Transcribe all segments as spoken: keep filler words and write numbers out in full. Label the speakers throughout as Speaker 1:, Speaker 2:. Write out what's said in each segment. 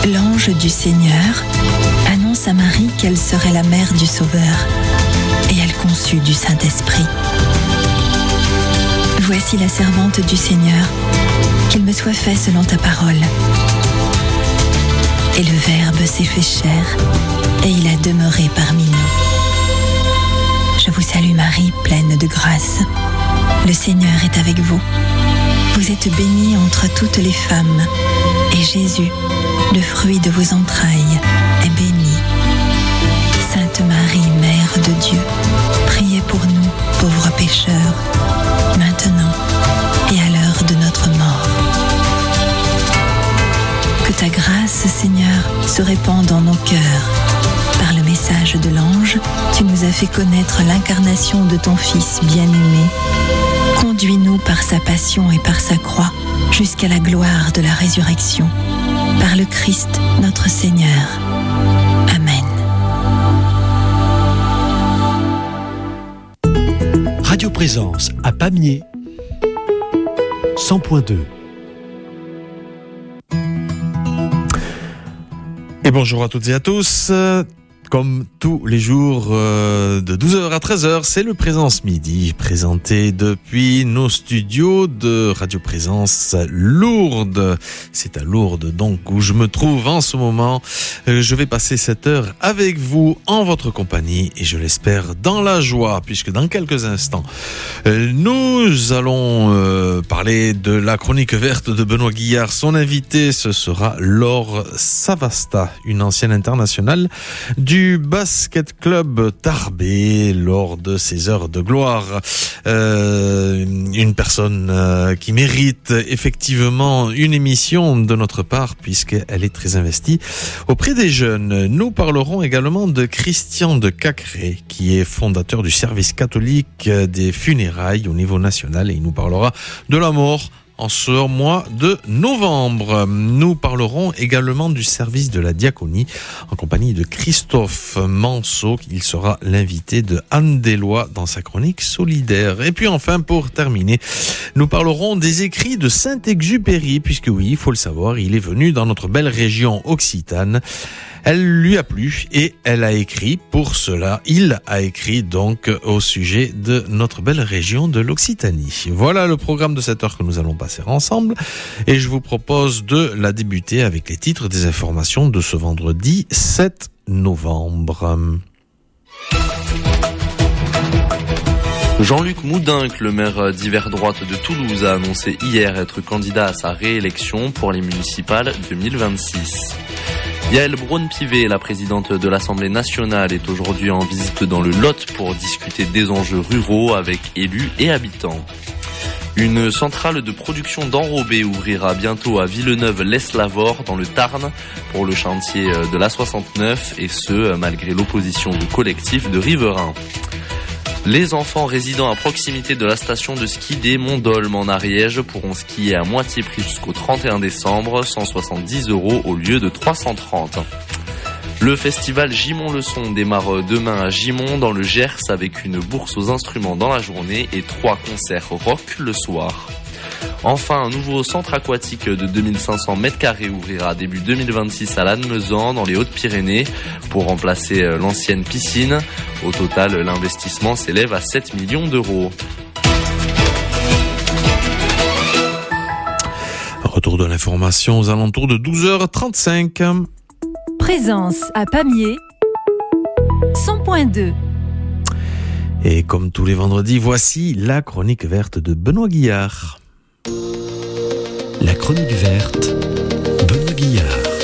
Speaker 1: l'ange du Seigneur annonce à Marie qu'elle serait la mère du Sauveur, et elle conçut du Saint-Esprit. Voici la servante du Seigneur, qu'il me soit fait selon ta parole. Et le Verbe s'est fait chair, et il a demeuré parmi nous. Je vous salue Marie, pleine de grâce. Le Seigneur est avec vous. Vous êtes bénie entre toutes les femmes, et Jésus, le fruit de vos entrailles, est béni. Sainte Marie, Mère de Dieu, priez pour nous, pauvres pécheurs, maintenant et à l'heure de notre mort. Que ta grâce, Seigneur, se répande dans nos cœurs. Par le message de l'ange, tu nous as fait connaître l'incarnation de ton Fils bien-aimé. Conduis-nous par sa passion et par sa croix jusqu'à la gloire de la résurrection. Par le Christ, notre Seigneur. Amen.
Speaker 2: Radio Présence à Pamiers, cent point deux.
Speaker 3: Et bonjour à toutes et à tous. Comme tous les jours euh, de douze heures à treize heures, c'est le Présence Midi, présenté depuis nos studios de Radio Présence Lourdes. C'est à Lourdes donc où je me trouve en ce moment. Euh, je vais passer cette heure avec vous en votre compagnie et je l'espère dans la joie, puisque dans quelques instants, euh, nous allons euh, parler de la chronique verte de Benoît Guillard. Son invité, ce sera Laure Savasta, une ancienne internationale du du basket club Tarbé lors de ses heures de gloire. Euh, une personne euh, qui mérite effectivement une émission de notre part puisqu'elle est très investie auprès des jeunes. Nous parlerons également de Christian de Cacré qui est fondateur du service catholique des funérailles au niveau national et il nous parlera de la mort en ce mois de novembre. Nous parlerons également du service de la diaconie en compagnie de Christophe Manceau. Il sera l'invité de Anne Deslois dans sa chronique solidaire. Et puis enfin, pour terminer, nous parlerons des écrits de Saint-Exupéry, puisque oui, il faut le savoir, il est venu dans notre belle région occitane. Elle lui a plu et elle a écrit pour cela. Il a écrit donc au sujet de notre belle région de l'Occitanie. Voilà le programme de cette heure que nous allons passer ensemble et je vous propose de la débuter avec les titres des informations de ce vendredi sept novembre.
Speaker 4: Jean-Luc Moudinque, le maire d'hiver droite de Toulouse, a annoncé hier être candidat à sa réélection pour les municipales deux mille vingt-six. Yaël Braun-Pivet, la présidente de l'Assemblée nationale, est aujourd'hui en visite dans le Lot pour discuter des enjeux ruraux avec élus et habitants. Une centrale de production d'enrobés ouvrira bientôt à Villeneuve-lès-Lavore dans le Tarn pour le chantier de l'A soixante-neuf et ce, malgré l'opposition de collectifs de riverains. Les enfants résidant à proximité de la station de ski des Monts-d'Olme en Ariège pourront skier à moitié prix jusqu'au trente et un décembre, cent soixante-dix euros au lieu de trois cent trente. Le festival Gimont-le-Son démarre demain à Gimont dans le Gers avec une bourse aux instruments dans la journée et trois concerts rock le soir. Enfin, un nouveau centre aquatique de deux mille cinq cents mètres carrés ouvrira début deux mille vingt-six à Lannemezan dans les Hautes-Pyrénées pour remplacer l'ancienne piscine. Au total, l'investissement s'élève à sept millions d'euros.
Speaker 3: Retour de l'information aux alentours de douze heures trente-cinq.
Speaker 5: Présence à Pamiers, cent point deux.
Speaker 3: Et comme tous les vendredis, voici la chronique verte de Benoît Guillard.
Speaker 2: La chronique verte, Benoît Guillard.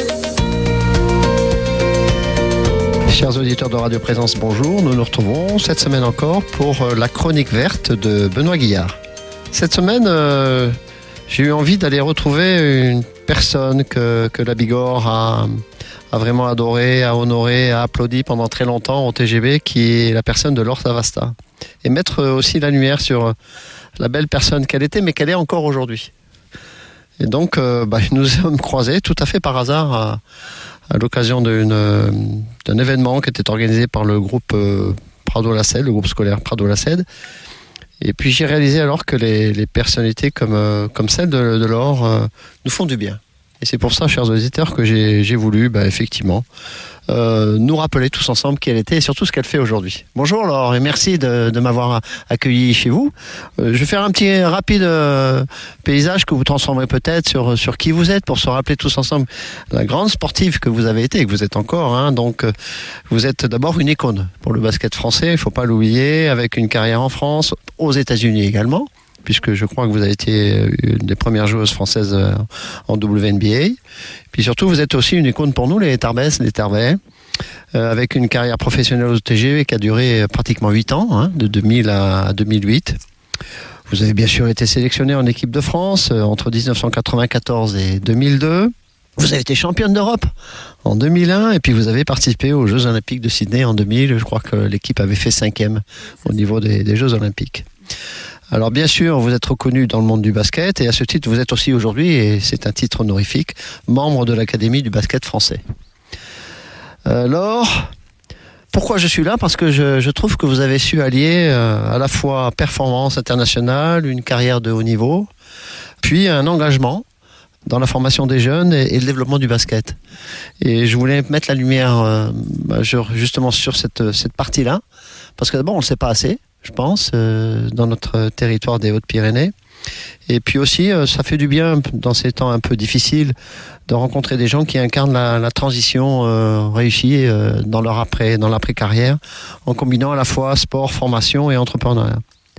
Speaker 6: Chers auditeurs de Radio Présence, bonjour. Nous nous retrouvons cette semaine encore pour la chronique verte de Benoît Guillard. Cette semaine, euh, j'ai eu envie d'aller retrouver une personne que, que la Bigorre a, a vraiment adoré, a honoré, a applaudi pendant très longtemps au T G B, qui est la personne de Laure Savasta. Et mettre aussi la lumière sur la belle personne qu'elle était, mais qu'elle est encore aujourd'hui. Et donc, euh, bah, nous sommes croisés tout à fait par hasard à, à l'occasion d'une, d'un événement qui était organisé par le groupe euh, Prado-Lacède, le groupe scolaire Prado-Lacède. Et puis j'ai réalisé alors que les, les personnalités comme, euh, comme celle de, de Laure euh, nous font du bien. Et c'est pour ça, chers auditeurs, que j'ai, j'ai voulu, bah, effectivement, euh, nous rappeler tous ensemble qui elle était et surtout ce qu'elle fait aujourd'hui. Bonjour Laure et merci de, de m'avoir accueilli chez vous. Euh, je vais faire un petit rapide euh, paysage que vous transformerez peut-être sur, sur qui vous êtes pour se rappeler tous ensemble la grande sportive que vous avez été et que vous êtes encore. Hein. Donc, euh, vous êtes d'abord une icône pour le basket français, il ne faut pas l'oublier, avec une carrière en France, aux États-Unis également, puisque je crois que vous avez été une des premières joueuses françaises en W N B A. Puis surtout, vous êtes aussi une icône pour nous, les Tarbès, les Tarbais, euh, avec une carrière professionnelle au T G V qui a duré pratiquement huit ans, hein, de deux mille à deux mille huit. Vous avez bien sûr été sélectionné en équipe de France euh, entre dix-neuf cent quatre-vingt-quatorze et deux mille deux. Vous avez été championne d'Europe en deux mille un et puis vous avez participé aux Jeux Olympiques de Sydney en deux mille. Je crois que l'équipe avait fait cinquième au niveau des, des Jeux Olympiques. Alors bien sûr, vous êtes reconnu dans le monde du basket et à ce titre, vous êtes aussi aujourd'hui, et c'est un titre honorifique, membre de l'Académie du basket français. Alors, pourquoi je suis là ? Parce que je, je trouve que vous avez su allier euh, à la fois performance internationale, une carrière de haut niveau, puis un engagement dans la formation des jeunes et, et le développement du basket. Et je voulais mettre la lumière euh, justement sur cette, cette partie-là, parce que d'abord, on ne le sait pas assez, je pense, euh, dans notre territoire des Hautes-Pyrénées. Et puis aussi, euh, ça fait du bien, dans ces temps un peu difficiles, de rencontrer des gens qui incarnent la, la transition euh, réussie euh, dans leur après, dans l'après-carrière, en combinant à la fois sport, formation et entrepreneuriat.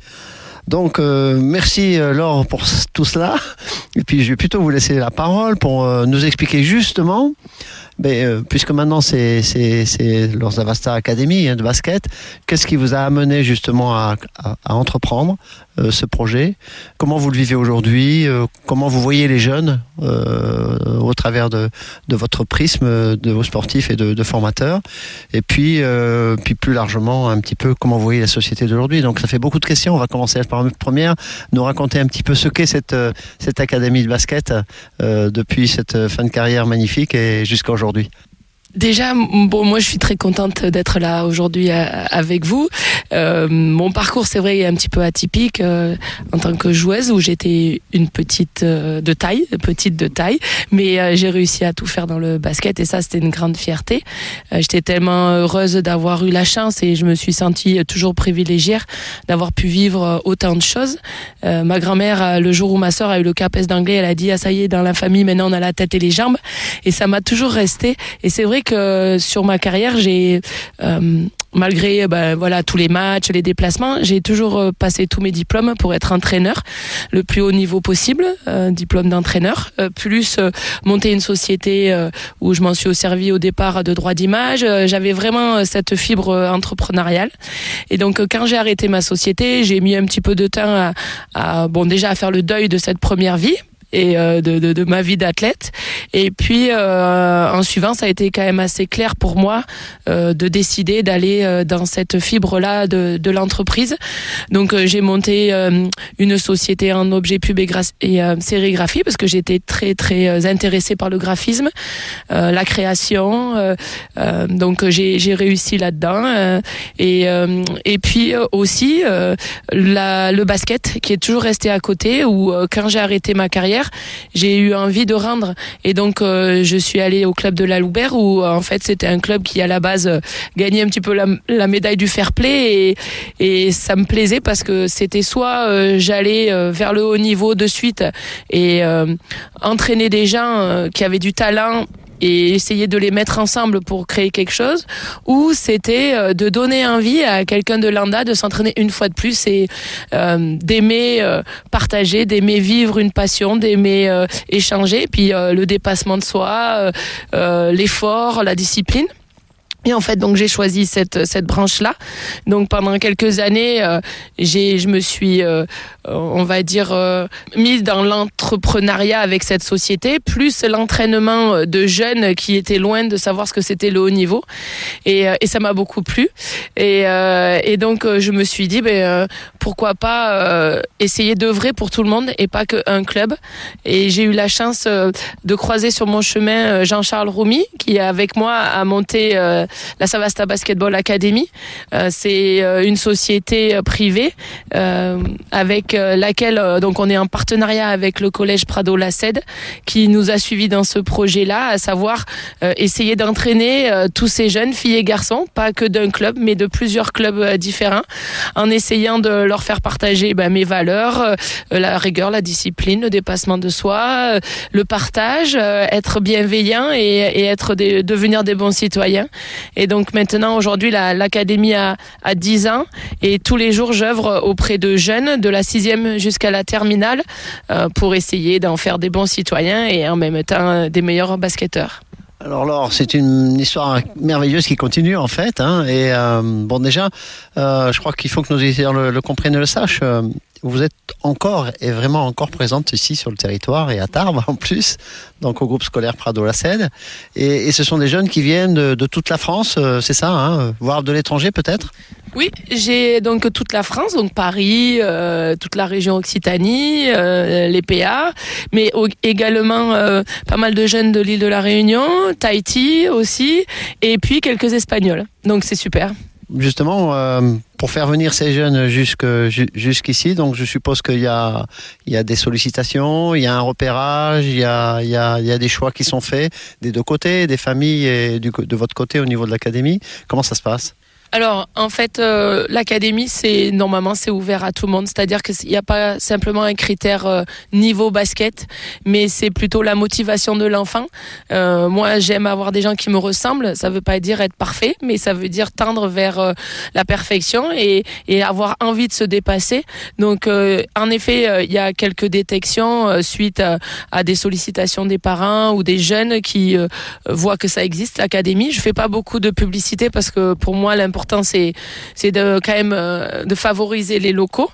Speaker 6: Donc, euh, merci euh, Laure pour tout cela. Et puis, je vais plutôt vous laisser la parole pour euh, nous expliquer justement, mais, euh, puisque maintenant c'est, c'est, c'est l'Orzavasta Academy hein, de basket, qu'est-ce qui vous a amené justement à, à, à entreprendre euh, ce projet ? Comment vous le vivez aujourd'hui ? euh, Comment vous voyez les jeunes euh, au travers de, de votre prisme de vos sportifs et de, de formateurs ? Et puis, euh, puis plus largement, un petit peu comment vous voyez la société d'aujourd'hui. Donc ça fait beaucoup de questions. On va commencer par la première, nous raconter un petit peu ce qu'est cette, cette académie de basket euh, depuis cette fin de carrière magnifique et jusqu'à aujourd'hui.
Speaker 7: Déjà, bon, moi je suis très contente d'être là aujourd'hui avec vous. Euh, mon parcours, c'est vrai, est un petit peu atypique euh, en tant que joueuse où j'étais une petite euh, de taille, petite de taille, mais euh, j'ai réussi à tout faire dans le basket et ça, c'était une grande fierté. Euh, j'étais tellement heureuse d'avoir eu la chance et je me suis sentie toujours privilégiée d'avoir pu vivre autant de choses. Euh, ma grand-mère, le jour où ma sœur a eu le CAPES d'anglais, elle a dit « Ah ça y est, dans la famille, maintenant on a la tête et les jambes » et ça m'a toujours resté. Et c'est vrai que sur ma carrière, j'ai euh, malgré ben, voilà tous les matchs, les déplacements, j'ai toujours euh, passé tous mes diplômes pour être entraîneur le plus haut niveau possible, euh, diplôme d'entraîneur, euh, plus euh, monter une société euh, où je m'en suis servi au départ de droit d'image. Euh, j'avais vraiment euh, cette fibre euh, entrepreneuriale. Et donc euh, quand j'ai arrêté ma société, j'ai mis un petit peu de temps à, à bon déjà à faire le deuil de cette première vie et euh, de, de, de ma vie d'athlète. Et puis, euh, en suivant, ça a été quand même assez clair pour moi euh, de décider d'aller euh, dans cette fibre-là de, de l'entreprise. Donc, euh, j'ai monté euh, une société en objets pub et, gra- et euh, sérigraphie parce que j'étais très, très euh, intéressée par le graphisme, euh, la création. Euh, euh, donc, j'ai, j'ai réussi là-dedans. Euh, et, euh, et puis euh, aussi, euh, la, le basket qui est toujours resté à côté où euh, quand j'ai arrêté ma carrière, j'ai eu envie de rendre et donc euh, je suis allée au club de la Loubert où euh, en fait c'était un club qui à la base euh, gagnait un petit peu la, la médaille du fair play et, et ça me plaisait parce que c'était soit euh, j'allais euh, vers le haut niveau de suite et euh, entraîner des gens euh, qui avaient du talent et essayer de les mettre ensemble pour créer quelque chose, ou c'était de donner envie à quelqu'un de lambda de s'entraîner une fois de plus et euh, d'aimer euh, partager, d'aimer vivre une passion, d'aimer euh, échanger, puis euh, le dépassement de soi, euh, euh, l'effort, la discipline. Et en fait, donc j'ai choisi cette cette branche-là. Donc pendant quelques années, euh, j'ai je me suis, euh, on va dire, euh, mise dans l'entrepreneuriat avec cette société, plus l'entraînement de jeunes qui étaient loin de savoir ce que c'était le haut niveau. Et, et ça m'a beaucoup plu. Et, euh, et donc je me suis dit, ben euh, pourquoi pas euh, essayer d'œuvrer pour tout le monde et pas qu'un club. Et j'ai eu la chance euh, de croiser sur mon chemin Jean-Charles Roumy, qui avec moi a monté euh, la Savasta Basketball Academy. Euh, c'est euh, une société privée euh, avec euh, laquelle euh, donc on est en partenariat avec le collège Prado Lacède qui nous a suivis dans ce projet-là, à savoir euh, essayer d'entraîner euh, tous ces jeunes filles et garçons, pas que d'un club, mais de plusieurs clubs euh, différents, en essayant de leur faire partager ben, mes valeurs, euh, la rigueur, la discipline, le dépassement de soi, euh, le partage, euh, être bienveillant et, et être des, devenir des bons citoyens. Et donc maintenant, aujourd'hui, la, l'académie a, a dix ans et tous les jours, j'œuvre auprès de jeunes de la sixième jusqu'à la terminale euh, pour essayer d'en faire des bons citoyens et en même temps des meilleurs basketteurs.
Speaker 6: Alors Laure, c'est une histoire merveilleuse qui continue en fait. Hein, et euh, bon déjà, euh, je crois qu'il faut que nos auditeurs le, le comprennent et le sachent. Euh, vous êtes encore et vraiment encore présente ici sur le territoire et à Tarbes en plus, donc au groupe scolaire Prado Lacède. Et, et ce sont des jeunes qui viennent de, de toute la France, euh, c'est ça, hein, voire de l'étranger peut-être ?
Speaker 7: Oui, j'ai donc toute la France, donc Paris, euh, toute la région Occitanie, euh, les P A, mais au, également euh, pas mal de jeunes de l'île de la Réunion, Tahiti aussi, et puis quelques Espagnols. Donc c'est super.
Speaker 6: Justement, euh, pour faire venir ces jeunes jusque, jusqu'ici, donc je suppose qu'il y a, il y a des sollicitations, il y a un repérage, il y a, il y a, il y a des choix qui sont faits des deux côtés, des familles et du, de votre côté au niveau de l'académie. Comment ça se passe ?
Speaker 7: Alors, en fait, euh, l'académie, c'est normalement c'est ouvert à tout le monde. C'est-à-dire qu'il n'y a pas simplement un critère euh, niveau basket, mais c'est plutôt la motivation de l'enfant. Euh, moi, j'aime avoir des gens qui me ressemblent. Ça ne veut pas dire être parfait, mais ça veut dire tendre vers euh, la perfection et, et avoir envie de se dépasser. Donc, euh, en effet, euh, il y a quelques détections euh, suite à, à des sollicitations des parents ou des jeunes qui euh, voient que ça existe, l'académie. Je fais pas beaucoup de publicité parce que pour moi, l'important c'est c'est de quand même euh, de favoriser les locaux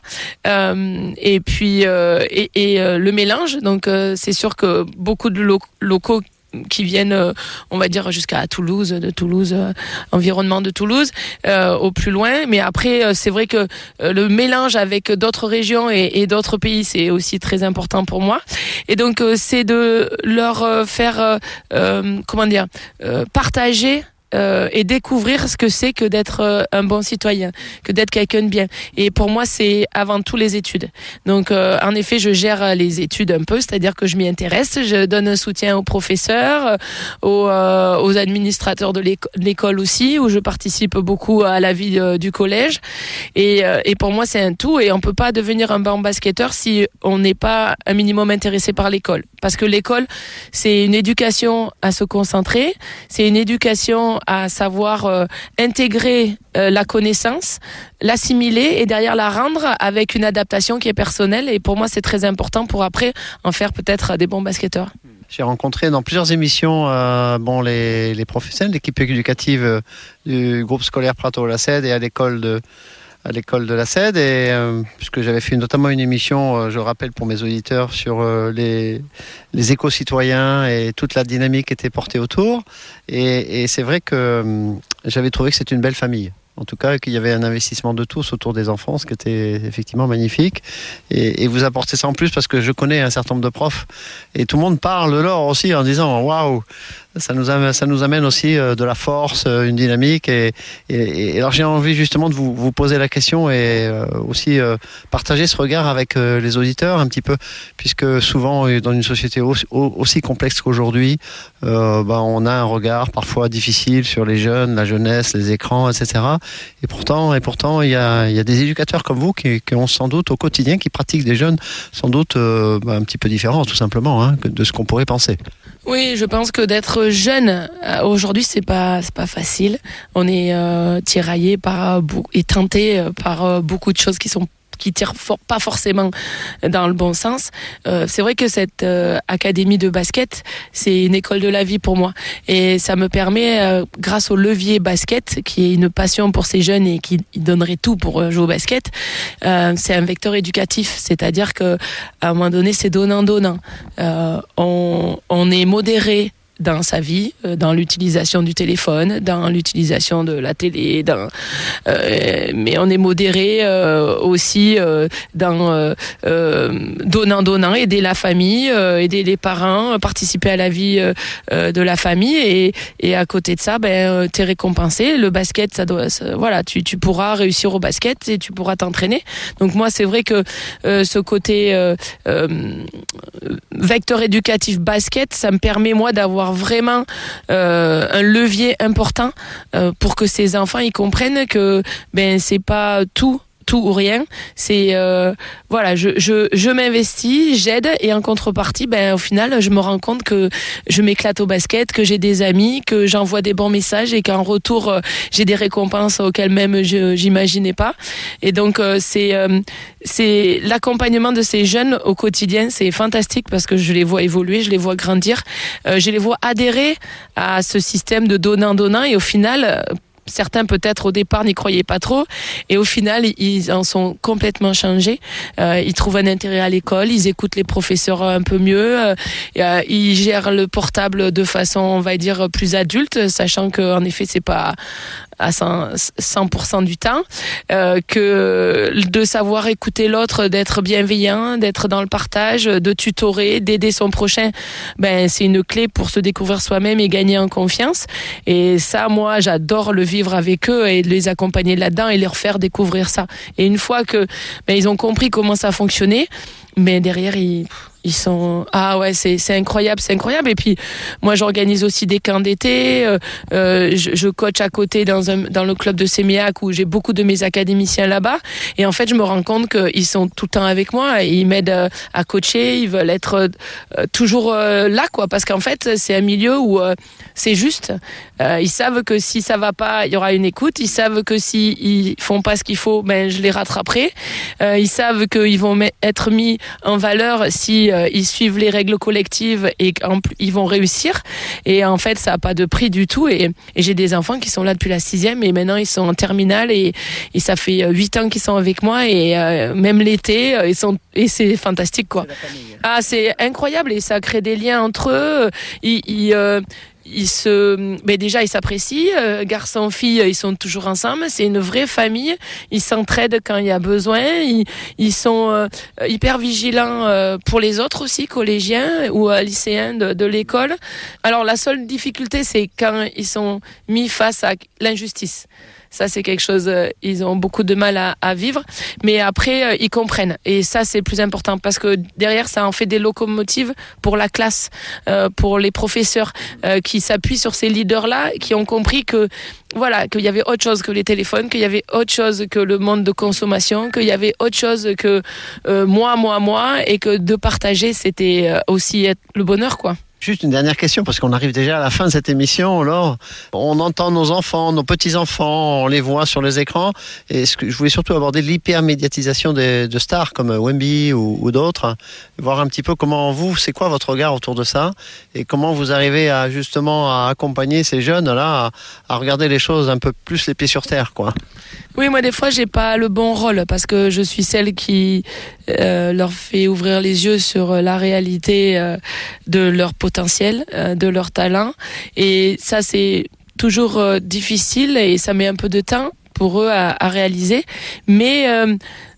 Speaker 7: euh, et puis euh, et, et euh, le mélange. Donc euh, c'est sûr que beaucoup de lo- locaux qui viennent, euh, on va dire jusqu'à Toulouse, de Toulouse, euh, environnement de Toulouse, euh, au plus loin. Mais après, euh, c'est vrai que euh, le mélange avec d'autres régions et, et d'autres pays, c'est aussi très important pour moi. Et donc, euh, c'est de leur euh, faire, euh, euh, comment dire, euh, partager Euh, et découvrir ce que c'est que d'être euh, un bon citoyen, que d'être quelqu'un de bien. Et pour moi, c'est avant tout les études. Donc, euh, en effet, je gère les études un peu, c'est-à-dire que je m'y intéresse, je donne un soutien aux professeurs, aux, euh, aux administrateurs de l'éco- de l'école aussi, où je participe beaucoup à la vie euh, du collège. Et, euh, et pour moi, c'est un tout. Et on peut pas devenir un bon basketteur si on n'est pas un minimum intéressé par l'école. Parce que l'école, c'est une éducation à se concentrer, c'est une éducation à savoir euh, intégrer euh, la connaissance, l'assimiler et derrière la rendre avec une adaptation qui est personnelle. Et pour moi, c'est très important pour après en faire peut-être des bons basketteurs.
Speaker 6: J'ai rencontré dans plusieurs émissions euh, bon, les, les professionnels, l'équipe éducative euh, du groupe scolaire Prado Lacède et à l'école de à l'école de Lacède et euh, puisque j'avais fait notamment une émission, euh, je rappelle pour mes auditeurs, sur euh, les, les éco-citoyens et toute la dynamique qui était portée autour et, et c'est vrai que euh, j'avais trouvé que c'était une belle famille. En tout cas, qu'il y avait un investissement de tous autour des enfants, ce qui était effectivement magnifique. Et, et vous apportez ça en plus parce que je connais un certain nombre de profs et tout le monde parle de l'or aussi en disant waouh, ça nous amène, ça nous amène aussi de la force, une dynamique. Et, et, et alors j'ai envie justement de vous, vous poser la question et euh, aussi euh, partager ce regard avec euh, les auditeurs un petit peu, puisque souvent dans une société aussi, aussi complexe qu'aujourd'hui, euh, bah, on a un regard parfois difficile sur les jeunes, la jeunesse, les écrans, et cetera. Et pourtant, et pourtant, il y a, il y a des éducateurs comme vous qui, qui ont sans doute au quotidien, qui pratiquent des jeunes sans doute euh, bah, un petit peu différents, tout simplement, hein, de ce qu'on pourrait penser.
Speaker 7: Oui, je pense que d'être jeune euh, aujourd'hui, c'est pas c'est pas facile. On est euh, tiraillé par et tenté par euh, beaucoup de choses qui sont qui tirent for- pas forcément dans le bon sens. Euh, c'est vrai que cette euh, académie de basket, c'est une école de la vie pour moi. Et ça me permet, euh, grâce au levier basket, qui est une passion pour ces jeunes et qui donnerait tout pour jouer au basket, euh, c'est un vecteur éducatif. C'est-à-dire que à un moment donné, c'est donnant-donnant. Euh, on, on est modéré dans sa vie, euh, dans l'utilisation du téléphone, dans l'utilisation de la télé, dans, euh, mais on est modéré euh, aussi euh, dans euh, euh, donnant, donnant, aider la famille, euh, aider les parents, participer à la vie euh, euh, de la famille et, et à côté de ça, ben, euh, t'es récompensé. Le basket, ça doit, ça, voilà, tu, tu pourras réussir au basket et tu pourras t'entraîner. Donc moi, c'est vrai que euh, ce côté euh, euh, vecteur éducatif basket, ça me permet moi d'avoir vraiment euh, un levier important euh, pour que ces enfants ils comprennent que ben c'est pas tout tout ou rien, c'est euh, voilà, je je je m'investis, j'aide et en contrepartie, ben au final, je me rends compte que je m'éclate au basket, que j'ai des amis, que j'envoie des bons messages et qu'en retour, euh, j'ai des récompenses auxquelles même je j'imaginais pas. Et donc euh, c'est euh, c'est l'accompagnement de ces jeunes au quotidien, c'est fantastique parce que je les vois évoluer, je les vois grandir, euh, je les vois adhérer à ce système de donnant-donnant et au final, certains peut-être au départ n'y croyaient pas trop et au final ils en sont complètement changés. Euh, ils trouvent un intérêt à l'école, ils écoutent les professeurs un peu mieux, euh, ils gèrent le portable de façon on va dire plus adulte, sachant que en effet c'est pas à cent pour cent du temps, euh, que de savoir écouter l'autre, d'être bienveillant, d'être dans le partage, de tutorer, d'aider son prochain, ben c'est une clé pour se découvrir soi-même et gagner en confiance. Et ça, moi, j'adore le vivre avec eux et les accompagner là-dedans et leur faire découvrir ça. Et une fois que ben, ils ont compris comment ça fonctionnait, mais derrière ils ils sont ah ouais c'est c'est incroyable c'est incroyable et puis moi j'organise aussi des camps d'été, euh, euh, je, je coach à côté dans un dans le club de Séméac où j'ai beaucoup de mes académiciens là-bas et en fait je me rends compte qu'ils sont tout le temps avec moi et ils m'aident à coacher, ils veulent être euh, toujours euh, là quoi parce qu'en fait c'est un milieu où euh, c'est juste, euh, ils savent que si ça va pas il y aura une écoute, ils savent que si ils font pas ce qu'il faut ben je les rattraperai, euh, ils savent qu'ils vont être mis en valeur si euh, ils suivent les règles collectives et ils vont réussir et en fait ça a pas de prix du tout et, et j'ai des enfants qui sont là depuis la sixième et maintenant ils sont en terminale et, et ça fait huit ans qu'ils sont avec moi et euh, même l'été ils sont et c'est fantastique quoi. Ah c'est incroyable et ça crée des liens entre eux, ils, ils euh, ils se, ben déjà ils s'apprécient, euh, garçons filles ils sont toujours ensemble, c'est une vraie famille, ils s'entraident quand il y a besoin, ils, ils sont euh, hyper vigilants euh, pour les autres aussi, collégiens ou euh, lycéens de, de l'école. Alors la seule difficulté c'est quand ils sont mis face à l'injustice. Ça, c'est quelque chose, euh, ils ont beaucoup de mal à, à vivre. Mais après, euh, ils comprennent. Et ça, c'est le plus important parce que derrière, ça en fait des locomotives pour la classe, euh, pour les professeurs euh, qui s'appuient sur ces leaders-là, qui ont compris que voilà, qu'il y avait autre chose que les téléphones, qu'il y avait autre chose que le monde de consommation, qu'il y avait autre chose que euh, moi, moi, moi, et que de partager, c'était euh, aussi être le bonheur, quoi.
Speaker 6: Juste une dernière question, parce qu'on arrive déjà à la fin de cette émission, Laure. On entend nos enfants, nos petits-enfants, on les voit sur les écrans. Et ce que je voulais surtout aborder l'hyper-médiatisation de, de stars comme Wemby ou, ou d'autres. Voir un petit peu comment vous, c'est quoi votre regard autour de ça et comment vous arrivez à justement à accompagner ces jeunes-là à, à regarder les choses un peu plus les pieds sur terre, quoi.
Speaker 7: Oui, moi des fois j'ai pas le bon rôle parce que je suis celle qui euh, leur fait ouvrir les yeux sur la réalité euh, de leur potentiel, euh, de leur talent et ça c'est toujours euh, difficile et ça met un peu de temps pour eux à, à réaliser mais euh,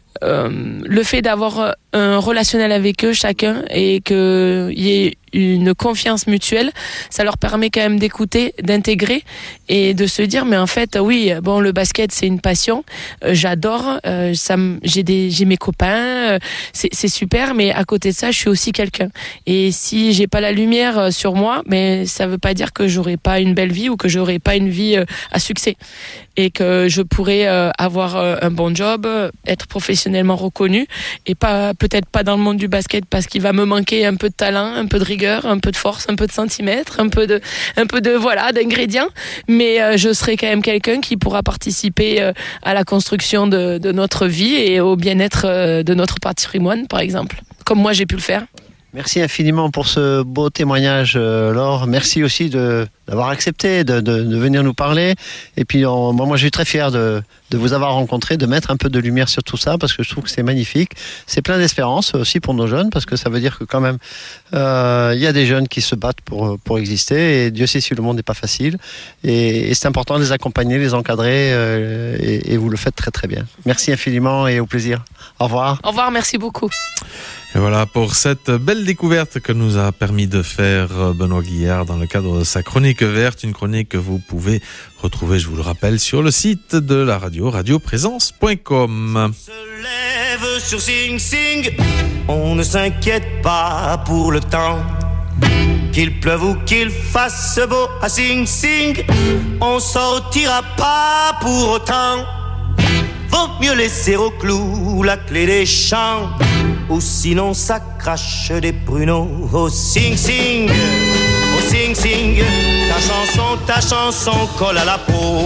Speaker 7: euh, le fait d'avoir un relationnel avec eux chacun et qu'il y ait une confiance mutuelle, ça leur permet quand même d'écouter, d'intégrer et de se dire mais en fait oui bon le basket c'est une passion, euh, j'adore, euh, ça j'ai des j'ai mes copains, euh, c'est c'est super mais à côté de ça je suis aussi quelqu'un et si j'ai pas la lumière sur moi mais ça veut pas dire que j'aurai pas une belle vie ou que j'aurai pas une vie euh, à succès et que je pourrais euh, avoir euh, un bon job, être professionnellement reconnu et pas peut-être pas dans le monde du basket parce qu'il va me manquer un peu de talent, un peu de rigueur, un peu de force, un peu de centimètres, un peu de, un peu de voilà, d'ingrédients. Mais euh, je serai quand même quelqu'un qui pourra participer euh, à la construction de, de notre vie et au bien-être euh, de notre patrimoine, par exemple. Comme moi, j'ai pu le faire.
Speaker 6: Merci infiniment pour ce beau témoignage, euh, Laure. Merci aussi de, d'avoir accepté de, de, de venir nous parler. Et puis, on, moi, moi, je suis très fier de, de vous avoir rencontré, de mettre un peu de lumière sur tout ça, parce que je trouve que c'est magnifique. C'est plein d'espérance aussi pour nos jeunes, parce que ça veut dire que quand même, euh, il y a des jeunes qui se battent pour, pour exister. Et Dieu sait si le monde n'est pas facile. Et, et c'est important de les accompagner, les encadrer. Euh, et, et vous le faites très, très bien. Merci infiniment et au plaisir. Au revoir.
Speaker 7: Au revoir, merci beaucoup.
Speaker 3: Et voilà pour cette belle découverte que nous a permis de faire Benoît Guillard dans le cadre de sa chronique verte, une chronique que vous pouvez retrouver, je vous le rappelle, sur le site de la radio, radio présence point com.
Speaker 8: Se lève sur Sing Sing, on ne s'inquiète pas pour le temps. Qu'il pleuve ou qu'il fasse beau à Sing Sing, on sortira pas pour autant. Vaut mieux laisser au clou la clé des champs, ou sinon ça crache des pruneaux. Oh Sing Sing, oh Sing Sing, ta chanson, ta chanson colle à la peau.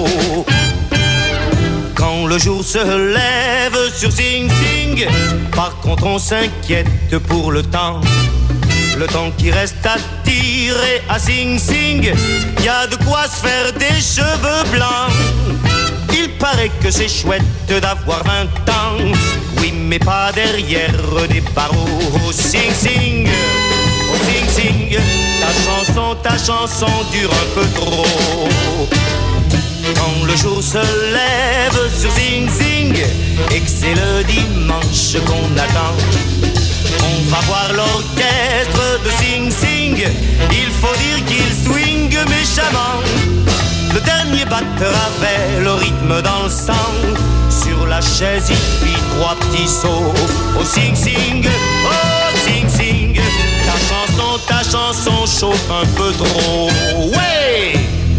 Speaker 8: Quand le jour se lève sur Sing Sing, par contre on s'inquiète pour le temps. Le temps qui reste à tirer à Sing Sing, y a de quoi se faire des cheveux blancs. Il paraît que c'est chouette d'avoir vingt ans, oui mais pas derrière des barreaux. Oh Sing Sing, oh Sing Sing, ta chanson, ta chanson dure un peu trop. Quand le jour se lève sur Sing Sing, et que c'est le dimanche qu'on attend, on va voir l'orchestre de Sing Sing, il faut dire qu'il swing méchamment. Le dernier batteur avait le rythme dans le sang, sur la chaise il fit trois petits sauts. Oh Sing Sing, oh Sing Sing, ta chanson, ta chanson chauffe un peu trop. Ouais!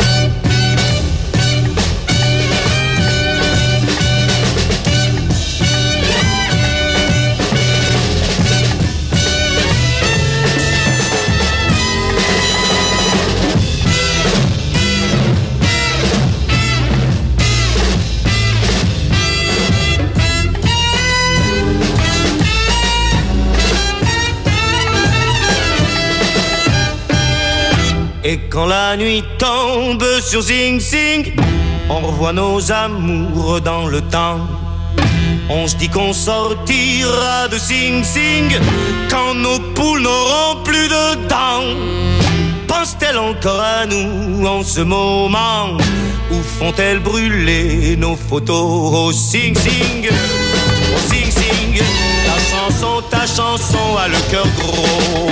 Speaker 8: Et quand la nuit tombe sur Sing Sing, on revoit nos amours dans le temps. On se dit qu'on sortira de Sing Sing quand nos poules n'auront plus de dents. Pense-t-elle encore à nous en ce moment, ou font-elles brûler nos photos? Oh Sing Sing, oh Sing Sing, ta chanson, ta chanson a le cœur gros.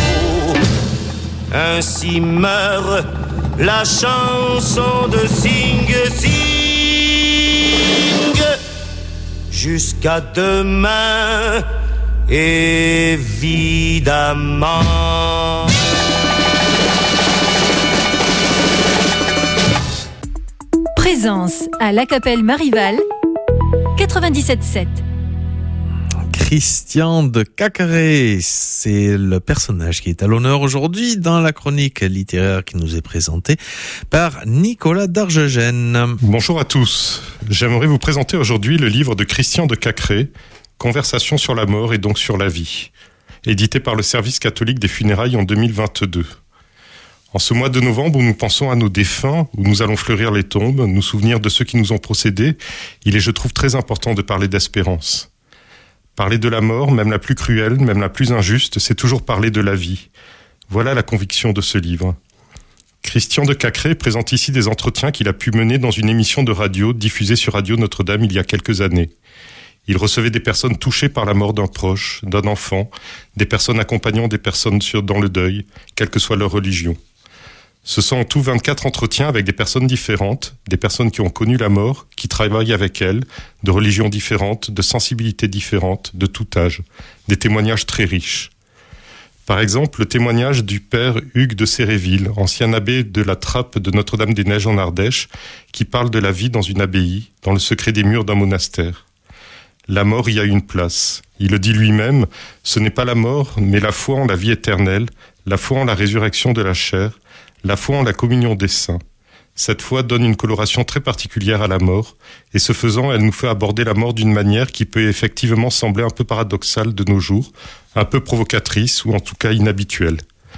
Speaker 8: Ainsi meurt la chanson de Sing Sing. Jusqu'à demain, évidemment.
Speaker 5: Présence à l'Acapelle Marival, quatre-vingt-dix-sept sept.
Speaker 3: Christian de Cacré, c'est le personnage qui est à l'honneur aujourd'hui dans la chronique littéraire qui nous est présentée par Nicolas Darjegène.
Speaker 9: Bonjour à tous, j'aimerais vous présenter aujourd'hui le livre de Christian de Cacré, Conversation sur la mort et donc sur la vie, édité par le Service catholique des funérailles en deux mille vingt-deux. En ce mois de novembre où nous pensons à nos défunts, où nous allons fleurir les tombes, nous souvenir de ceux qui nous ont précédés, il est, je trouve, très important de parler d'espérance. Parler de la mort, même la plus cruelle, même la plus injuste, c'est toujours parler de la vie. Voilà la conviction de ce livre. Christian de Cacré présente ici des entretiens qu'il a pu mener dans une émission de radio diffusée sur Radio Notre-Dame il y a quelques années. Il recevait des personnes touchées par la mort d'un proche, d'un enfant, des personnes accompagnant des personnes sur, dans le deuil, quelle que soit leur religion. Ce sont en tout vingt-quatre entretiens avec des personnes différentes, des personnes qui ont connu la mort, qui travaillent avec elles, de religions différentes, de sensibilités différentes, de tout âge. Des témoignages très riches. Par exemple, le témoignage du père Hugues de Séréville, ancien abbé de la Trappe de Notre-Dame-des-Neiges en Ardèche, qui parle de la vie dans une abbaye, dans le secret des murs d'un monastère. La mort y a une place. Il le dit lui-même, ce n'est pas la mort, mais la foi en la vie éternelle, la foi en la résurrection de la chair, la foi en la communion des saints. Cette foi donne une coloration très particulière à la mort, et ce faisant, elle nous fait aborder la mort d'une manière qui peut effectivement sembler un peu paradoxale de nos jours, un peu provocatrice ou en tout cas inhabituelle.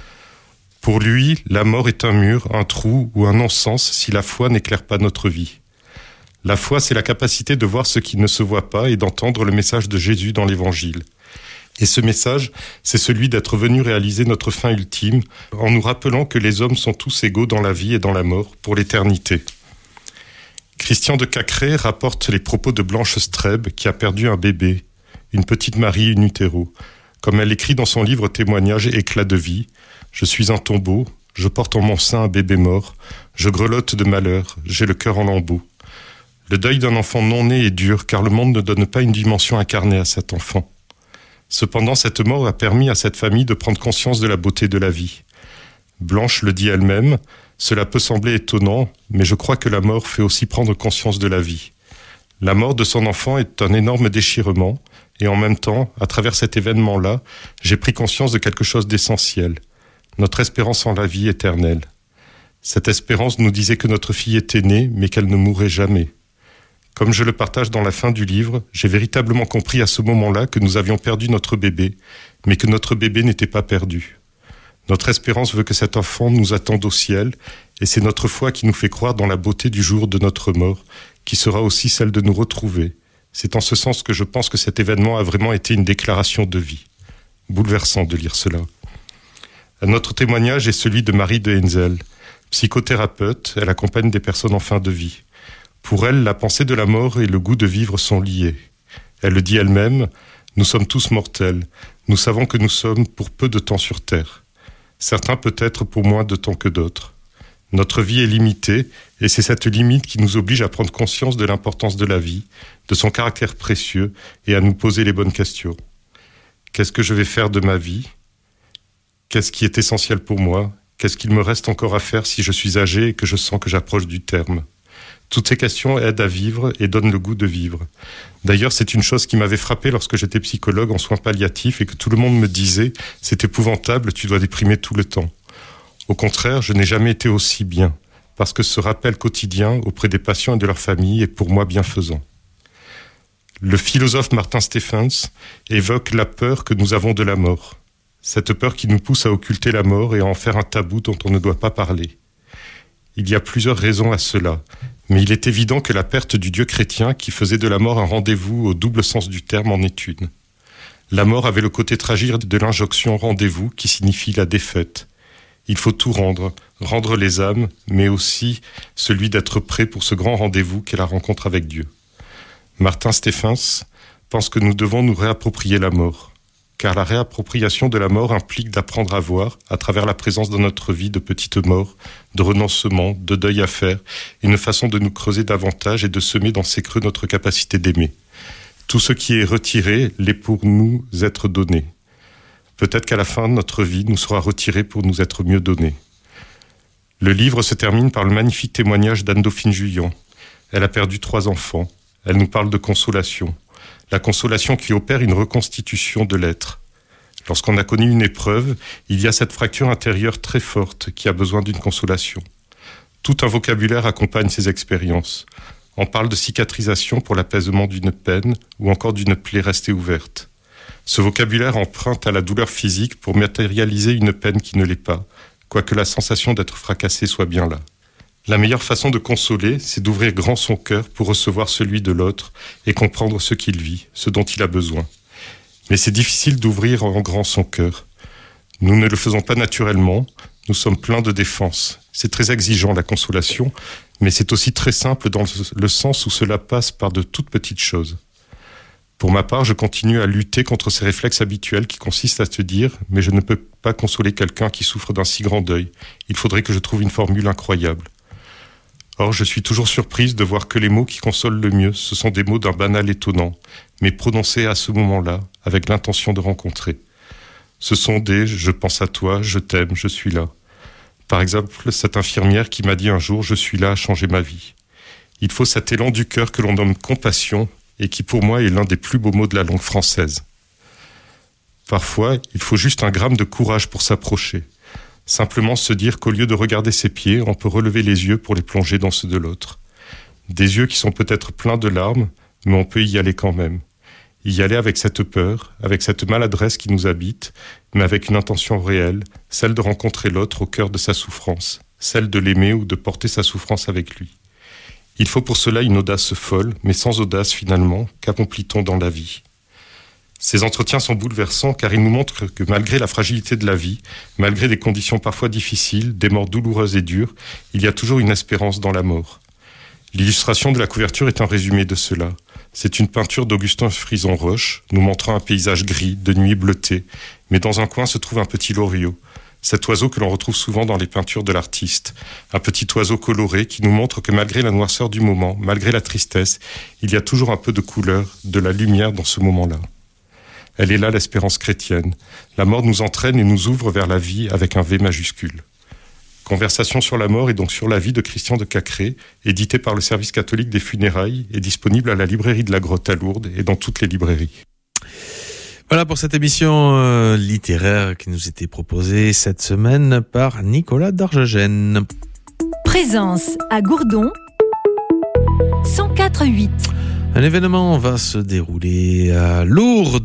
Speaker 9: Pour lui, la mort est un mur, un trou ou un non-sens si la foi n'éclaire pas notre vie. La foi, c'est la capacité de voir ce qui ne se voit pas et d'entendre le message de Jésus dans l'Évangile. Et ce message, c'est celui d'être venu réaliser notre fin ultime en nous rappelant que les hommes sont tous égaux dans la vie et dans la mort pour l'éternité. Christian de Cacré rapporte les propos de Blanche Streb qui a perdu un bébé, une petite Marie in utero. Comme elle écrit dans son livre Témoignages et éclats de vie, « Je suis un tombeau, je porte en mon sein un bébé mort, je grelotte de malheur, j'ai le cœur en lambeaux. » Le deuil d'un enfant non né est dur car le monde ne donne pas une dimension incarnée à cet enfant. Cependant, cette mort a permis à cette famille de prendre conscience de la beauté de la vie. Blanche le dit elle-même, « Cela peut sembler étonnant, mais je crois que la mort fait aussi prendre conscience de la vie. » La mort de son enfant est un énorme déchirement, et en même temps, à travers cet événement-là, j'ai pris conscience de quelque chose d'essentiel, notre espérance en la vie éternelle. Cette espérance nous disait que notre fille était née, mais qu'elle ne mourrait jamais. Comme je le partage dans la fin du livre, j'ai véritablement compris à ce moment-là que nous avions perdu notre bébé, mais que notre bébé n'était pas perdu. Notre espérance veut que cet enfant nous attende au ciel, et c'est notre foi qui nous fait croire dans la beauté du jour de notre mort, qui sera aussi celle de nous retrouver. C'est en ce sens que je pense que cet événement a vraiment été une déclaration de vie. Bouleversant de lire cela. Un autre témoignage est celui de Marie de Henzel. Psychothérapeute, elle accompagne des personnes en fin de vie. Pour elle, la pensée de la mort et le goût de vivre sont liés. Elle le dit elle-même, « Nous sommes tous mortels. Nous savons que nous sommes pour peu de temps sur Terre. Certains peut-être pour moins de temps que d'autres. Notre vie est limitée, et c'est cette limite qui nous oblige à prendre conscience de l'importance de la vie, de son caractère précieux, et à nous poser les bonnes questions. Qu'est-ce que je vais faire de ma vie ? Qu'est-ce qui est essentiel pour moi ? Qu'est-ce qu'il me reste encore à faire si je suis âgé et que je sens que j'approche du terme ? Toutes ces questions aident à vivre et donnent le goût de vivre. D'ailleurs, c'est une chose qui m'avait frappé lorsque j'étais psychologue en soins palliatifs et que tout le monde me disait « C'est épouvantable, tu dois déprimer tout le temps ». Au contraire, je n'ai jamais été aussi bien, parce que ce rappel quotidien auprès des patients et de leurs familles est pour moi bienfaisant. Le philosophe Martin Stephens évoque la peur que nous avons de la mort. Cette peur qui nous pousse à occulter la mort et à en faire un tabou dont on ne doit pas parler. Il y a plusieurs raisons à cela, mais il est évident que la perte du Dieu chrétien qui faisait de la mort un rendez-vous au double sens du terme en est une. La mort avait le côté tragique de l'injonction rendez-vous qui signifie la défaite. Il faut tout rendre, rendre les âmes, mais aussi celui d'être prêt pour ce grand rendez-vous qu'est la rencontre avec Dieu. Martin Stephens pense que nous devons nous réapproprier la mort. Car la réappropriation de la mort implique d'apprendre à voir, à travers la présence dans notre vie de petites morts, de renoncements, de deuil à faire, une façon de nous creuser davantage et de semer dans ces creux notre capacité d'aimer. Tout ce qui est retiré l'est pour nous être donné. Peut-être qu'à la fin de notre vie, nous sera retiré pour nous être mieux donné. Le livre se termine par le magnifique témoignage d'Anne-Dauphine Juillan. Elle a perdu trois enfants. Elle nous parle de consolation. La consolation qui opère une reconstitution de l'être. Lorsqu'on a connu une épreuve, il y a cette fracture intérieure très forte qui a besoin d'une consolation. Tout un vocabulaire accompagne ces expériences. On parle de cicatrisation pour l'apaisement d'une peine ou encore d'une plaie restée ouverte. Ce vocabulaire emprunte à la douleur physique pour matérialiser une peine qui ne l'est pas, quoique la sensation d'être fracassé soit bien là. La meilleure façon de consoler, c'est d'ouvrir grand son cœur pour recevoir celui de l'autre et comprendre ce qu'il vit, ce dont il a besoin. Mais c'est difficile d'ouvrir en grand son cœur. Nous ne le faisons pas naturellement, nous sommes pleins de défense. C'est très exigeant la consolation, mais c'est aussi très simple dans le sens où cela passe par de toutes petites choses. Pour ma part, je continue à lutter contre ces réflexes habituels qui consistent à se dire « mais je ne peux pas consoler quelqu'un qui souffre d'un si grand deuil. Il faudrait que je trouve une formule incroyable. » Or, je suis toujours surprise de voir que les mots qui consolent le mieux, ce sont des mots d'un banal étonnant, mais prononcés à ce moment-là, avec l'intention de rencontrer. Ce sont des « je pense à toi, je t'aime, je suis là ». Par exemple, cette infirmière qui m'a dit un jour « je suis là à changer ma vie ». Il faut cet élan du cœur que l'on nomme compassion et qui pour moi est l'un des plus beaux mots de la langue française. Parfois, il faut juste un gramme de courage pour s'approcher. Simplement se dire qu'au lieu de regarder ses pieds, on peut relever les yeux pour les plonger dans ceux de l'autre. Des yeux qui sont peut-être pleins de larmes, mais on peut y aller quand même. Y aller avec cette peur, avec cette maladresse qui nous habite, mais avec une intention réelle, celle de rencontrer l'autre au cœur de sa souffrance, celle de l'aimer ou de porter sa souffrance avec lui. Il faut pour cela une audace folle, mais sans audace finalement, qu'accomplit-on dans la vie ? Ces entretiens sont bouleversants car ils nous montrent que malgré la fragilité de la vie, malgré des conditions parfois difficiles, des morts douloureuses et dures, il y a toujours une espérance dans la mort. L'illustration de la couverture est un résumé de cela. C'est une peinture d'Augustin Frison-Roche, nous montrant un paysage gris, de nuit bleutée, mais dans un coin se trouve un petit loriot, cet oiseau que l'on retrouve souvent dans les peintures de l'artiste, un petit oiseau coloré qui nous montre que malgré la noirceur du moment, malgré la tristesse, il y a toujours un peu de couleur, de la lumière dans ce moment-là. Elle est là l'espérance chrétienne. La mort nous entraîne et nous ouvre vers la vie avec un V majuscule. Conversation sur la mort et donc sur la vie de Christian de Cacré, édité par le service catholique des funérailles et disponible à la librairie de la Grotte à Lourdes et dans toutes les librairies.
Speaker 3: Voilà pour cette émission euh, littéraire qui nous était proposée cette semaine par Nicolas d'Argegène.
Speaker 5: Présence à Gourdon, cent quatre virgule huit.
Speaker 3: Un événement va se dérouler à Lourdes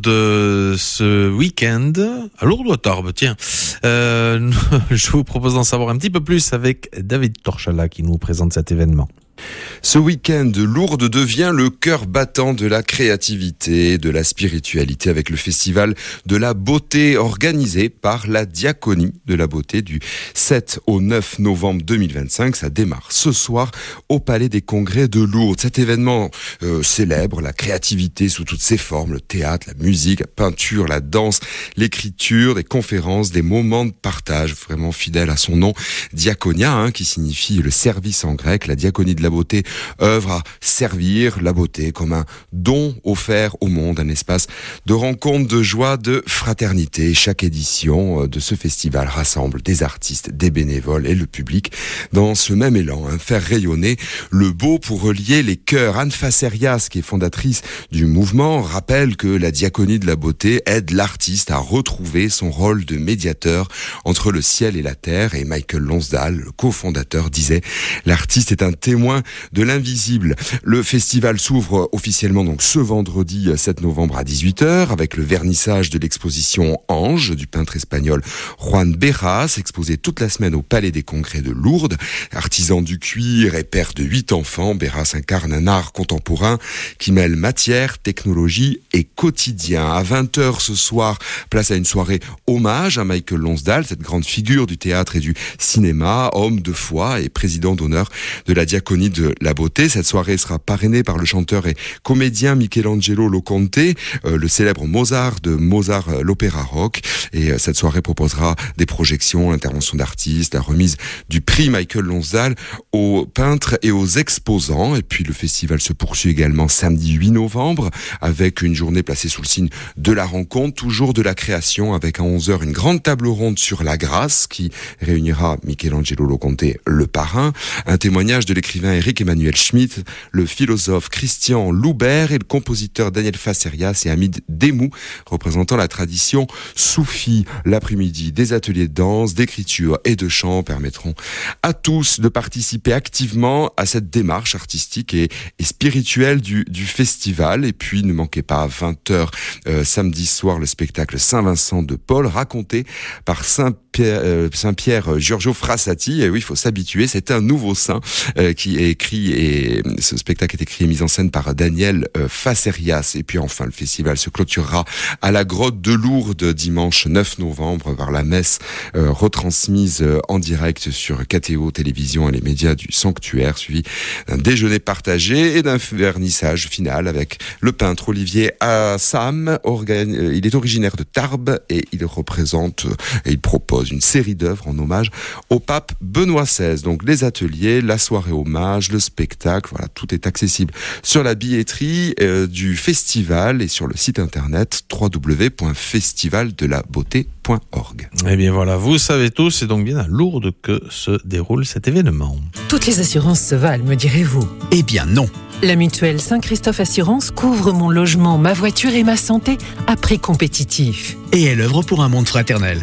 Speaker 3: ce week-end. À Lourdes ou à Tarbes, tiens. Euh, je vous propose d'en savoir un petit peu plus avec David Torchala qui nous présente cet événement.
Speaker 10: Ce week-end, Lourdes devient le cœur battant de la créativité, de la spiritualité avec le festival de la beauté organisé par la Diaconie de la beauté du sept au neuf novembre deux mille vingt-cinq. Ça démarre ce soir au Palais des Congrès de Lourdes. Cet événement euh, célèbre la créativité sous toutes ses formes, le théâtre, la musique, la peinture, la danse, l'écriture, des conférences, des moments de partage, vraiment fidèle à son nom, Diaconia, hein, qui signifie le service en grec. La Diaconie de la beauté œuvre à servir la beauté comme un don offert au monde, un espace de rencontre, de joie, de fraternité. Chaque édition de ce festival rassemble des artistes, des bénévoles et le public dans ce même élan, hein, faire rayonner le beau pour relier les cœurs. Anne Facerias, qui est fondatrice du mouvement, rappelle que la Diaconie de la beauté aide l'artiste à retrouver son rôle de médiateur entre le ciel et la terre. Et Michael Lonsdal, le cofondateur, disait « L'artiste est un témoin de l'invisible ». Le festival s'ouvre officiellement donc ce vendredi sept novembre à dix-huit heures avec le vernissage de l'exposition Ange du peintre espagnol Juan Beras, exposé toute la semaine au Palais des Congrès de Lourdes. Artisan du cuir et père de huit enfants, Beras incarne un art contemporain qui mêle matière, technologie et quotidien. À vingt heures ce soir, place à une soirée hommage à Michael Lonsdal, cette grande figure du théâtre et du cinéma, homme de foi et président d'honneur de la Diaconie de la beauté. Cette soirée sera parrainée par le chanteur et comédien Michelangelo Loconte, euh, le célèbre Mozart de Mozart euh, l'opéra rock. Et euh, cette soirée proposera des projections, l'intervention d'artistes, la remise du prix Michael Lonsdal aux peintres et aux exposants. Et puis le festival se poursuit également samedi huit novembre avec une journée placée sous le signe de la rencontre, toujours de la création, avec à onze heures une grande table ronde sur la grâce qui réunira Michelangelo Loconte, le parrain, un témoignage de l'écrivain Éric Emmanuel Schmitt, le philosophe Christian Loubert et le compositeur Daniel Facerias et Hamid Demou, représentant la tradition soufie. L'après-midi, des ateliers de danse, d'écriture et de chant permettront à tous de participer activement à cette démarche artistique et, et spirituelle du, du festival. Et puis, ne manquez pas à vingt heures euh, samedi soir le spectacle Saint-Vincent de Paul, raconté par Saint-Pierre, euh, Saint-Pierre Giorgio Frassati. Et oui, il faut s'habituer, c'est un nouveau saint euh, qui est écrit, et ce spectacle est écrit et mis en scène par Daniel euh, Facerias. Et puis enfin, le festival se clôturera à la grotte de Lourdes dimanche neuf novembre par la messe euh, retransmise euh, en direct sur K T O Télévision et les médias du Sanctuaire, suivi d'un déjeuner partagé et d'un vernissage final avec le peintre Olivier Assam. Organ... Il est originaire de Tarbes et il représente et il propose une série d'œuvres en hommage au pape Benoît seize. Donc les ateliers, la soirée hommage, le spectacle, voilà, tout est accessible sur la billetterie euh, du festival et sur le site internet w w w point festival de la beauté point org.
Speaker 3: Eh bien voilà, vous savez tous, c'est donc bien à Lourdes que se déroule cet événement.
Speaker 11: Toutes les assurances se valent, me direz-vous?
Speaker 12: Eh bien non.
Speaker 11: La mutuelle Saint-Christophe Assurance couvre mon logement, ma voiture et ma santé à prix compétitif.
Speaker 12: Et elle œuvre pour un monde fraternel.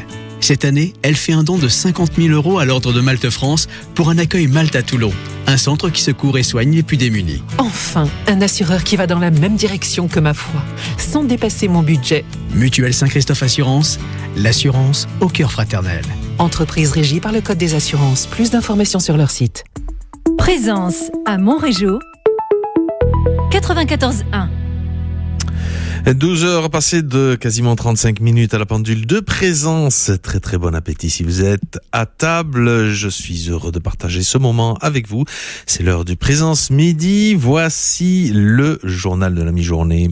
Speaker 12: Cette année, elle fait un don de cinquante mille euros à l'Ordre de Malte France pour un accueil Malte à Toulon, un centre qui secourt et soigne les plus démunis.
Speaker 11: Enfin, un assureur qui va dans la même direction que ma foi, sans dépasser mon budget.
Speaker 12: Mutuelle Saint-Christophe Assurance, l'assurance au cœur fraternel.
Speaker 11: Entreprise régie par le Code des assurances. Plus d'informations sur leur site.
Speaker 5: Présence à Montrégeau, quatre-vingt-quatorze un.
Speaker 3: douze heures passées de quasiment trente-cinq minutes à la pendule de Présence. Très très bon appétit si vous êtes à table. Je suis heureux de partager ce moment avec vous. C'est l'heure du Présence Midi. Voici le journal de la mi-journée.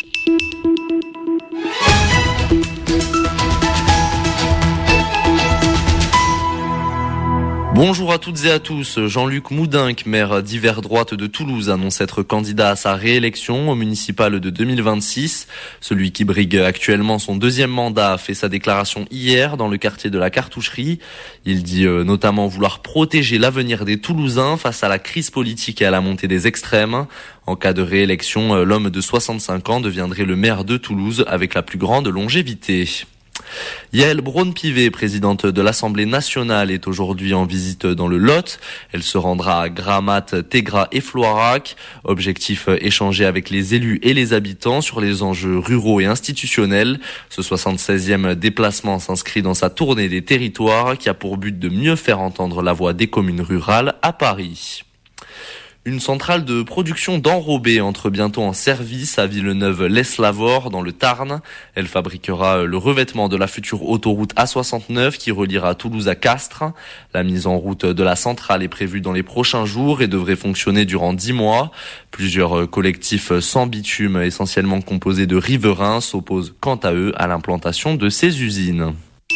Speaker 4: Bonjour à toutes et à tous. Jean-Luc Moudinque, maire d'hiver droite de Toulouse, annonce être candidat à sa réélection au municipal de deux mille vingt-six. Celui qui brigue actuellement son deuxième mandat a fait sa déclaration hier dans le quartier de la Cartoucherie. Il dit euh, notamment vouloir protéger l'avenir des Toulousains face à la crise politique et à la montée des extrêmes. En cas de réélection, euh, l'homme de soixante-cinq ans deviendrait le maire de Toulouse avec la plus grande longévité. Yaël Braun-Pivet, présidente de l'Assemblée nationale, est aujourd'hui en visite dans le Lot. Elle se rendra à Gramat, Tégra et Floirac. Objectif, échanger avec les élus et les habitants sur les enjeux ruraux et institutionnels. Ce soixante-seizième déplacement s'inscrit dans sa tournée des territoires qui a pour but de mieux faire entendre la voix des communes rurales à Paris. Une centrale de production d'enrobés entre bientôt en service à Villeneuve-lès-Lavore dans le Tarn. Elle fabriquera le revêtement de la future autoroute A soixante-neuf qui reliera Toulouse à Castres. La mise en route de la centrale est prévue dans les prochains jours et devrait fonctionner durant dix mois. Plusieurs collectifs sans bitume, essentiellement composés de riverains, s'opposent quant à eux à l'implantation de ces usines.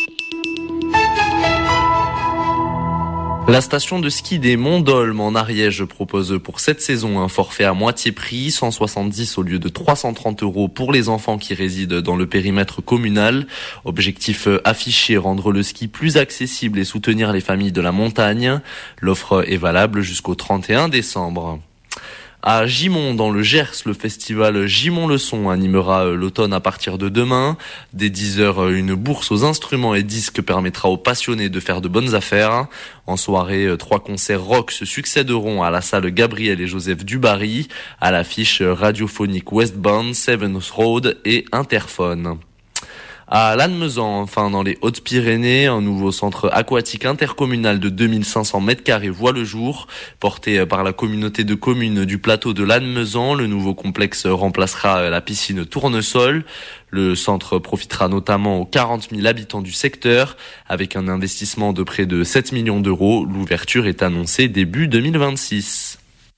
Speaker 4: La station de ski des Monts d'Olme en Ariège propose pour cette saison un forfait à moitié prix, cent soixante-dix au lieu de trois cent trente euros pour les enfants qui résident dans le périmètre communal. Objectif affiché, rendre le ski plus accessible et soutenir les familles de la montagne. L'offre est valable jusqu'au trente et un décembre. À Gimont, dans le Gers, le festival Gimont-le-Son animera l'automne à partir de demain. Dès dix heures, une bourse aux instruments et disques permettra aux passionnés de faire de bonnes affaires. En soirée, trois concerts rock se succéderont à la salle Gabriel et Joseph Dubarry, à l'affiche radiophonique Westbound, Seventh Road et Interphone. À Lannemezan, enfin dans les Hautes-Pyrénées, un nouveau centre aquatique intercommunal de deux mille cinq cents mètres carrés voit le jour. Porté par la communauté de communes du plateau de Lannemezan, le nouveau complexe remplacera la piscine Tournesol. Le centre profitera notamment aux quarante mille habitants du secteur. Avec un investissement de près de sept millions d'euros, l'ouverture est annoncée début deux mille vingt-six.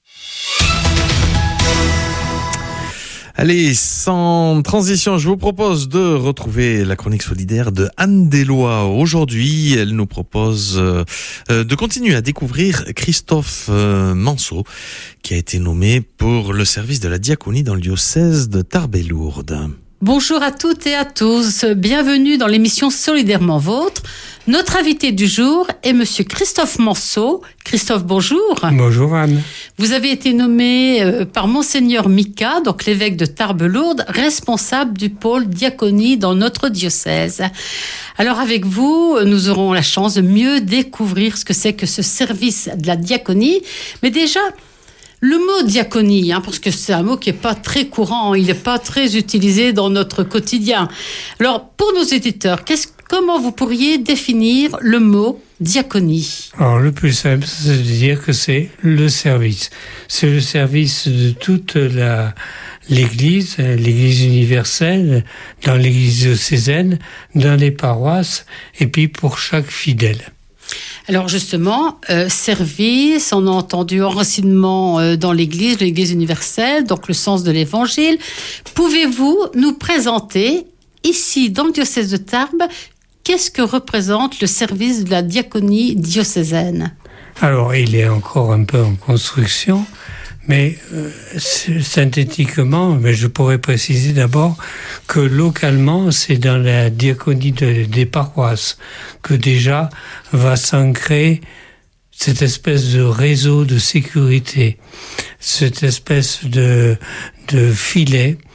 Speaker 3: Allez, sans transition, je vous propose de retrouver la chronique solidaire de Anne Deslois. Aujourd'hui, elle nous propose euh, de continuer à découvrir Christophe euh, Manceau, qui a été nommé pour le service de la diaconie dans le diocèse de Tarbes et Lourdes.
Speaker 13: Bonjour à toutes et à tous, bienvenue dans l'émission Solidairement Vôtre. Notre invité du jour est Monsieur Christophe Manceau. Christophe, bonjour.
Speaker 14: Bonjour Anne.
Speaker 13: Vous avez été nommé euh, par Monseigneur Mika, donc l'évêque de Tarbes-Lourdes, responsable du pôle diaconie dans notre diocèse. Alors avec vous, nous aurons la chance de mieux découvrir ce que c'est que ce service de la diaconie. Mais déjà, le mot diaconie, hein, parce que c'est un mot qui n'est pas très courant, il n'est pas très utilisé dans notre quotidien. Alors, pour nos éditeurs, qu'est-ce, comment vous pourriez définir le mot diaconie ?
Speaker 14: Alors, le plus simple, c'est de dire que c'est le service. C'est le service de toute la, l'Église, l'Église universelle, dans l'Église diocésaine, dans les paroisses, et puis pour chaque fidèle.
Speaker 13: Alors justement, euh, service, on a entendu enracinement euh, dans l'Église, l'Église universelle, donc le sens de l'Évangile. Pouvez-vous nous présenter, ici dans le diocèse de Tarbes, qu'est-ce que représente le service de la diaconie diocésaine ?
Speaker 14: Alors, il est encore un peu en construction, mais euh, synthétiquement, mais je pourrais préciser d'abord que localement, c'est dans la diaconie de, des paroisses que déjà va s'ancrer cette espèce de réseau de sécurité, cette espèce de, de filet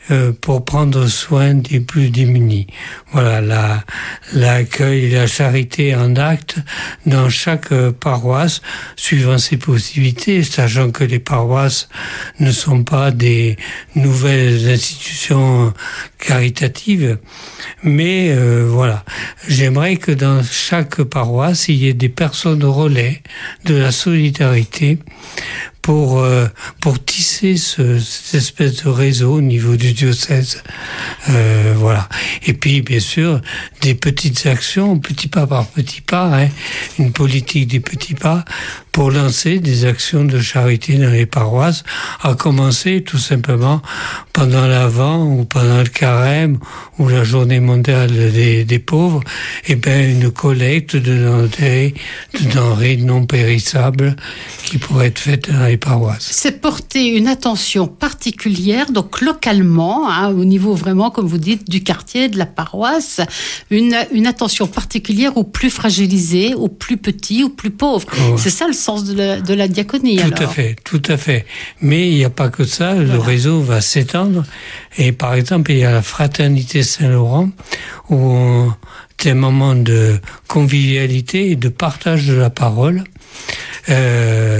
Speaker 14: euh, pour prendre soin des plus démunis. Voilà, la, l'accueil et la charité en acte dans chaque euh, paroisse, suivant ses possibilités, sachant que les paroisses ne sont pas des nouvelles institutions caritatives, mais euh, voilà, j'aimerais que dans chaque paroisse, il y ait des personnes relais de la solidarité pour euh, pour tisser ce, cette espèce de réseau au niveau du diocèse, euh, voilà. Et puis bien sûr des petites actions, petit pas par petit pas, hein, une politique des petits pas pour lancer des actions de charité dans les paroisses, à commencer tout simplement pendant l'Avent ou pendant le Carême ou la Journée mondiale des, des pauvres, et ben une collecte de denrées, de denrées non périssables qui pourrait être faite dans les paroisses.
Speaker 13: C'est porter une attention particulière, donc localement, hein, au niveau vraiment, comme vous dites, du quartier, de la paroisse, une, une attention particulière aux plus fragilisés, aux plus petits, aux plus pauvres. Oh. C'est ça le sens de la, de la diaconie.
Speaker 14: Tout
Speaker 13: alors.
Speaker 14: à fait, tout à fait. Mais il n'y a pas que ça, voilà. Le réseau va s'étendre. Et par exemple, il y a la Fraternité Saint-Laurent, où on, c'est un moment de convivialité et de partage de la parole. Euh,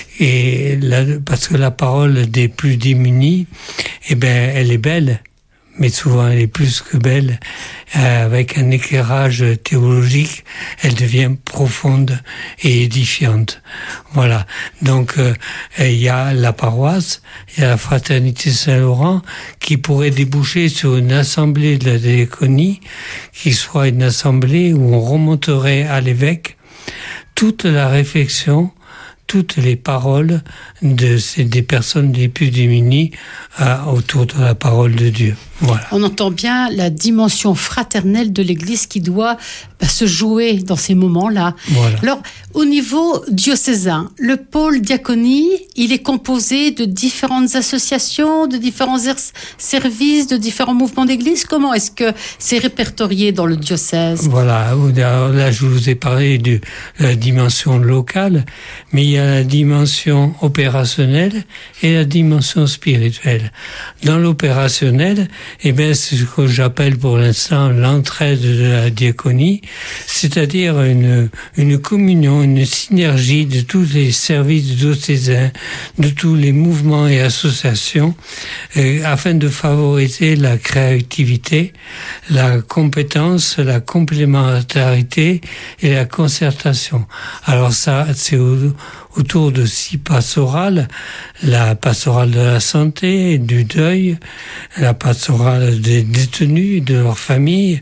Speaker 14: et la, parce que la parole des plus démunis, eh ben, elle est belle, mais souvent elle est plus que belle. Euh, avec un éclairage théologique, elle devient profonde et édifiante. Voilà. Donc il euh, y a la paroisse, il y a la Fraternité Saint-Laurent qui pourrait déboucher sur une assemblée de la diaconie, qui soit une assemblée où on remonterait à l'évêque toute la réflexion, toutes les paroles de ces, des personnes les plus démunies euh, autour de la parole de Dieu. Voilà.
Speaker 13: On entend bien la dimension fraternelle de l'Église qui doit bah, se jouer dans ces moments-là.
Speaker 14: Voilà.
Speaker 13: Alors, au niveau diocésain, le pôle diaconie, il est composé de différentes associations, de différents er- services, de différents mouvements d'Église. Comment est-ce que c'est répertorié dans le diocèse ?
Speaker 14: Voilà, là je vous ai parlé de la dimension locale, mais il y a la dimension opérationnelle et la dimension spirituelle. Dans l'opérationnel, eh bien, c'est ce que j'appelle pour l'instant l'entraide de la diaconie, c'est-à-dire une, une communion, une synergie de tous les services diocésains, de tous les mouvements et associations, euh, afin de favoriser la créativité, la compétence, la complémentarité et la concertation. Alors ça, c'est au, autour de six pastorales, la pastorale de la santé, du deuil, la pastorale des détenus, de leurs familles,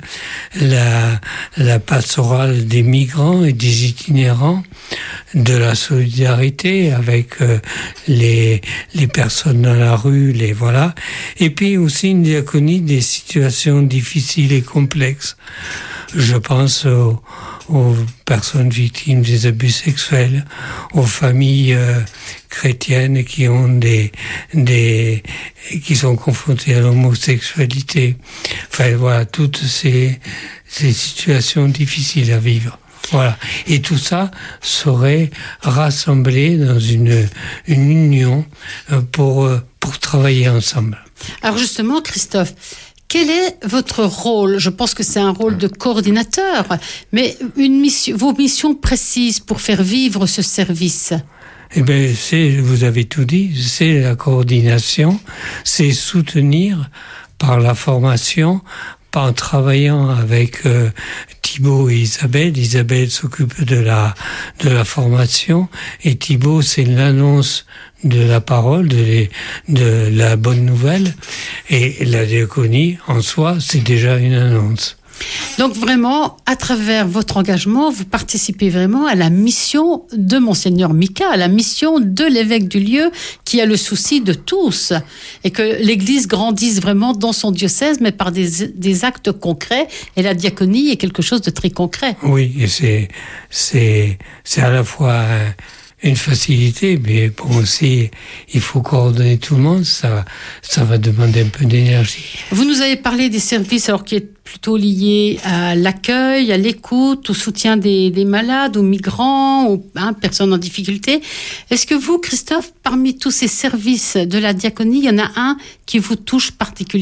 Speaker 14: la, la pastorale des migrants et des itinérants, de la solidarité avec euh, les, les personnes dans la rue, les voilà, et puis aussi une diaconie des situations difficiles et complexes. Je pense aux, aux personnes victimes des abus sexuels, aux familles euh, chrétiennes qui ont des, des, qui sont confrontées à l'homosexualité. Enfin voilà, toutes ces, ces situations difficiles à vivre. Voilà. Et tout ça serait rassemblé dans une, une union pour, pour travailler ensemble.
Speaker 13: Alors justement, Christophe, quel est votre rôle ? Je pense que c'est un rôle de coordinateur, mais une mission, vos missions précises pour faire vivre ce service ?
Speaker 14: Eh bien, c'est, vous avez tout dit, c'est la coordination, c'est soutenir par la formation, en travaillant avec euh, Thibaut et Isabelle. Isabelle s'occupe de la de la formation et Thibaut c'est l'annonce de la parole, de, les, de la bonne nouvelle, et la diaconie en soi c'est déjà une annonce.
Speaker 13: Donc vraiment, à travers votre engagement, vous participez vraiment à la mission de Monseigneur Mika, à la mission de l'évêque du lieu qui a le souci de tous et que l'Église grandisse vraiment dans son diocèse, mais par des, des actes concrets. Et la diaconie est quelque chose de très concret.
Speaker 14: Oui, et c'est c'est c'est à la fois un, une facilité, mais bon aussi, il faut coordonner tout le monde, ça, ça va demander un peu d'énergie.
Speaker 13: Vous nous avez parlé des services alors qui est plutôt liés à l'accueil, à l'écoute, au soutien des, des malades, aux migrants, aux hein, personnes en difficulté. Est-ce que vous, Christophe, parmi tous ces services de la diaconie, il y en a un qui vous touche particulièrement ?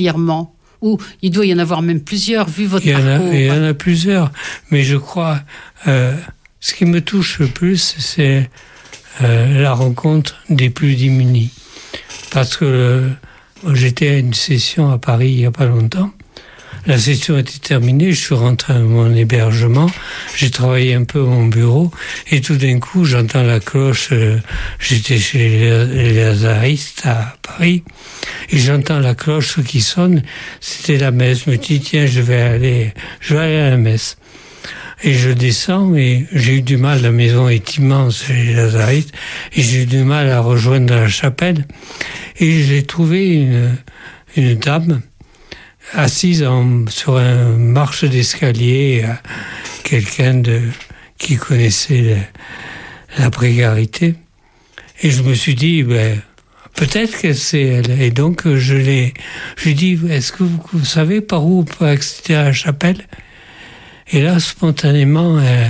Speaker 13: Ou il doit y en avoir même plusieurs, vu votre
Speaker 14: il y en a,
Speaker 13: parcours.
Speaker 14: Il y en a plusieurs, mais je crois, euh, ce qui me touche le plus, c'est euh, la rencontre des plus démunis. Parce que euh, j'étais à une session à Paris il n'y a pas longtemps. La session était terminée, je suis rentré à mon hébergement, j'ai travaillé un peu à mon bureau, et tout d'un coup, j'entends la cloche, euh, j'étais chez les Lazaristes à Paris, et j'entends la cloche qui sonne, c'était la messe. Je me dis, tiens, je vais aller, je vais aller à la messe. Et je descends, et j'ai eu du mal, la maison est immense chez les Lazaristes, et j'ai eu du mal à rejoindre la chapelle, et j'ai trouvé une, une dame, assise en, sur un marche d'escalier, euh, quelqu'un de qui connaissait la, la précarité. Et je me suis dit, ben, peut-être que c'est elle. Et donc, je l'ai, je lui ai dit, est-ce que vous, vous savez par où on peut accéder à la chapelle? Et là, spontanément, euh,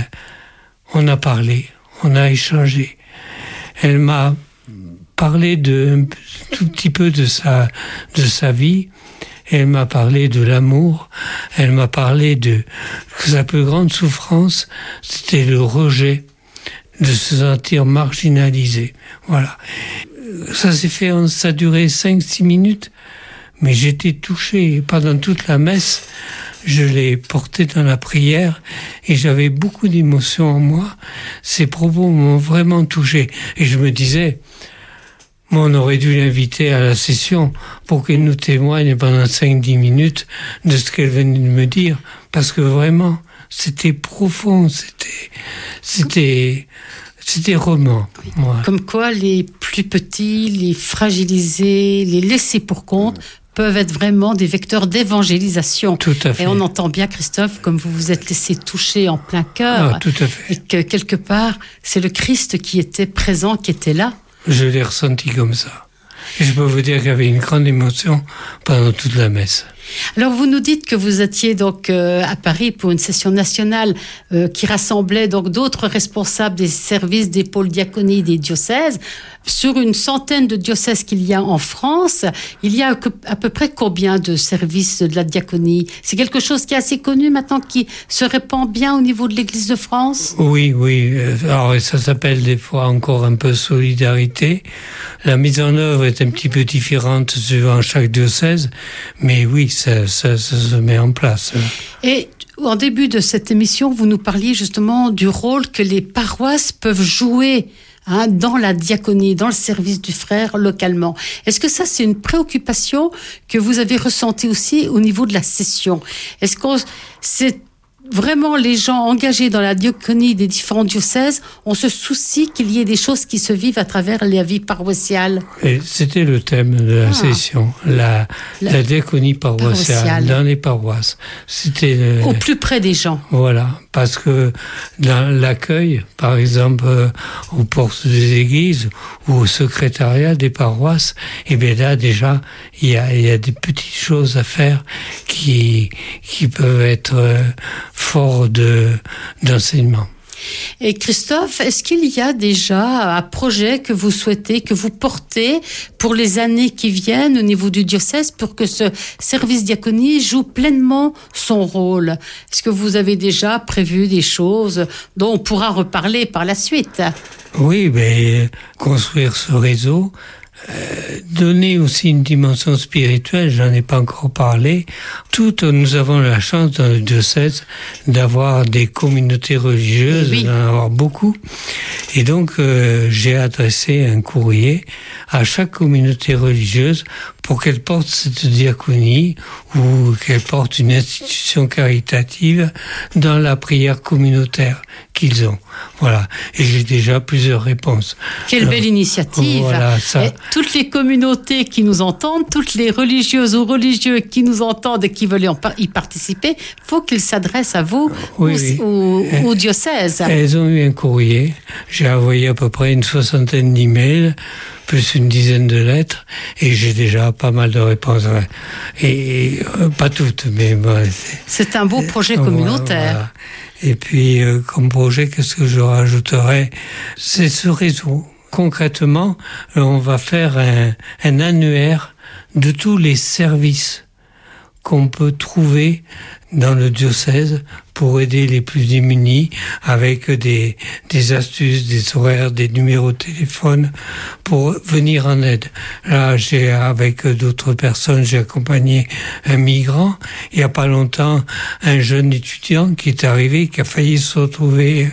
Speaker 14: on a parlé, on a échangé. Elle m'a parlé de, un tout petit peu de sa, de sa vie. Elle m'a parlé de l'amour, elle m'a parlé de que sa plus grande souffrance, c'était le rejet, de se sentir marginalisé. Voilà. Ça s'est fait, ça a duré cinq six minutes, mais j'étais touché. Pendant toute la messe, je l'ai porté dans la prière et j'avais beaucoup d'émotions en moi. Ces propos m'ont vraiment touché. Et je me disais, moi, on aurait dû l'inviter à la session pour qu'elle nous témoigne pendant cinq dix minutes de ce qu'elle venait de me dire. Parce que vraiment, c'était profond, c'était, c'était, c'était roman. Ouais.
Speaker 13: Comme quoi, les plus petits, les fragilisés, les laissés pour compte, peuvent être vraiment des vecteurs d'évangélisation.
Speaker 14: Tout à fait.
Speaker 13: Et on entend bien, Christophe, comme vous vous êtes laissé toucher en plein cœur.
Speaker 14: Ah, tout à fait.
Speaker 13: Et que quelque part, c'est le Christ qui était présent, qui était là.
Speaker 14: Je l'ai ressenti comme ça. Et je peux vous dire qu'il y avait une grande émotion pendant toute la messe.
Speaker 13: Alors vous nous dites que vous étiez donc euh, à Paris pour une session nationale euh, qui rassemblait donc d'autres responsables des services des pôles diaconie des diocèses. Sur une centaine de diocèses qu'il y a en France, il y a à peu près combien de services de la diaconie? C'est quelque chose qui est assez connu maintenant, qui se répand bien au niveau de l'Église de France?
Speaker 14: Oui, oui. Alors ça s'appelle des fois encore un peu solidarité. La mise en œuvre est un petit peu différente suivant chaque diocèse, mais oui, ça, ça, ça se met en place.
Speaker 13: Et en début de cette émission, vous nous parliez justement du rôle que les paroisses peuvent jouer hein, dans la diaconie, dans le service du frère localement. Est-ce que ça, c'est une préoccupation que vous avez ressentie aussi au niveau de la session? Est-ce que c'est vraiment les gens engagés dans la diaconie des différents diocèses, on se soucie qu'il y ait des choses qui se vivent à travers la vie paroissiale?
Speaker 14: Et c'était le thème de la ah. session, la, la, la diaconie paroissiale, paroissiale dans les paroisses. C'était le,
Speaker 13: au plus près des gens.
Speaker 14: Voilà, parce que dans l'accueil, par exemple, euh, aux portes des églises ou au secrétariat des paroisses, et bien là déjà, il y a, il y a des petites choses à faire qui, qui peuvent être euh, fort de, d'enseignement.
Speaker 13: Et Christophe, est-ce qu'il y a déjà un projet que vous souhaitez, que vous portez pour les années qui viennent au niveau du diocèse pour que ce service diaconie joue pleinement son rôle? Est-ce que vous avez déjà prévu des choses dont on pourra reparler par la suite?
Speaker 14: Oui, mais construire ce réseau, Euh, donner aussi une dimension spirituelle, j'en ai pas encore parlé. Toutes, nous avons la chance dans le diocèse d'avoir des communautés religieuses, oui. d'en avoir beaucoup. Et donc, euh, j'ai adressé un courrier à chaque communauté religieuse pour qu'elle porte cette diaconie ou qu'elle porte une institution caritative dans la prière communautaire qu'ils ont. Voilà. Et j'ai déjà plusieurs réponses.
Speaker 13: Quelle
Speaker 14: Alors,
Speaker 13: belle initiative.
Speaker 14: Voilà, ça.
Speaker 13: Et toutes les communautés qui nous entendent, toutes les religieuses ou religieux qui nous entendent et qui veulent y participer, faut qu'ils s'adressent à vous
Speaker 14: oui,
Speaker 13: ou,
Speaker 14: oui.
Speaker 13: Au, au diocèse.
Speaker 14: Elles ont eu un courrier. J'ai envoyé à peu près une soixantaine d'emails, plus une dizaine de lettres, et j'ai déjà pas mal de réponses. Ouais. Et, et euh, pas toutes, mais bon, c'est,
Speaker 13: c'est un beau projet
Speaker 14: voilà,
Speaker 13: communautaire.
Speaker 14: Voilà. Et puis, euh, comme projet, qu'est-ce que je rajouterais ? C'est ce réseau. Concrètement, on va faire un, un annuaire de tous les services qu'on peut trouver dans le diocèse pour aider les plus démunis, avec des, des astuces, des horaires, des numéros de téléphone pour venir en aide. Là, j'ai, avec d'autres personnes, j'ai accompagné un migrant. Il y a pas longtemps, un jeune étudiant qui est arrivé, qui a failli se retrouver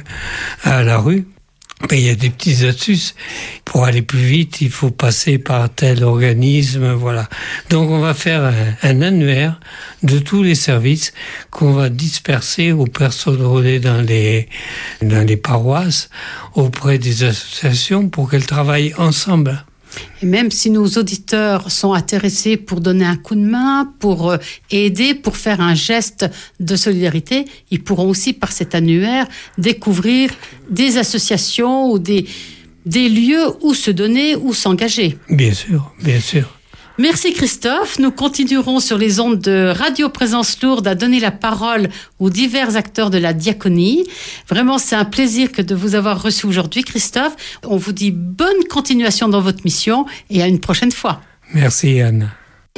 Speaker 14: à la rue. Mais il y a des petites astuces. Pour aller plus vite, il faut passer par tel organisme, voilà. Donc on va faire un, un annuaire de tous les services qu'on va disperser aux personnes relais dans les, dans les paroisses, auprès des associations pour qu'elles travaillent ensemble.
Speaker 13: Et même si nos auditeurs sont intéressés pour donner un coup de main, pour aider, pour faire un geste de solidarité, ils pourront aussi, par cet annuaire, découvrir des associations ou des, des lieux où se donner, où s'engager.
Speaker 14: Bien sûr, bien sûr.
Speaker 13: Merci Christophe. Nous continuerons sur les ondes de Radio Présence Lourdes à donner la parole aux divers acteurs de la diaconie. Vraiment, c'est un plaisir que de vous avoir reçu aujourd'hui, Christophe. On vous dit bonne continuation dans votre mission et à une prochaine fois.
Speaker 14: Merci Anne.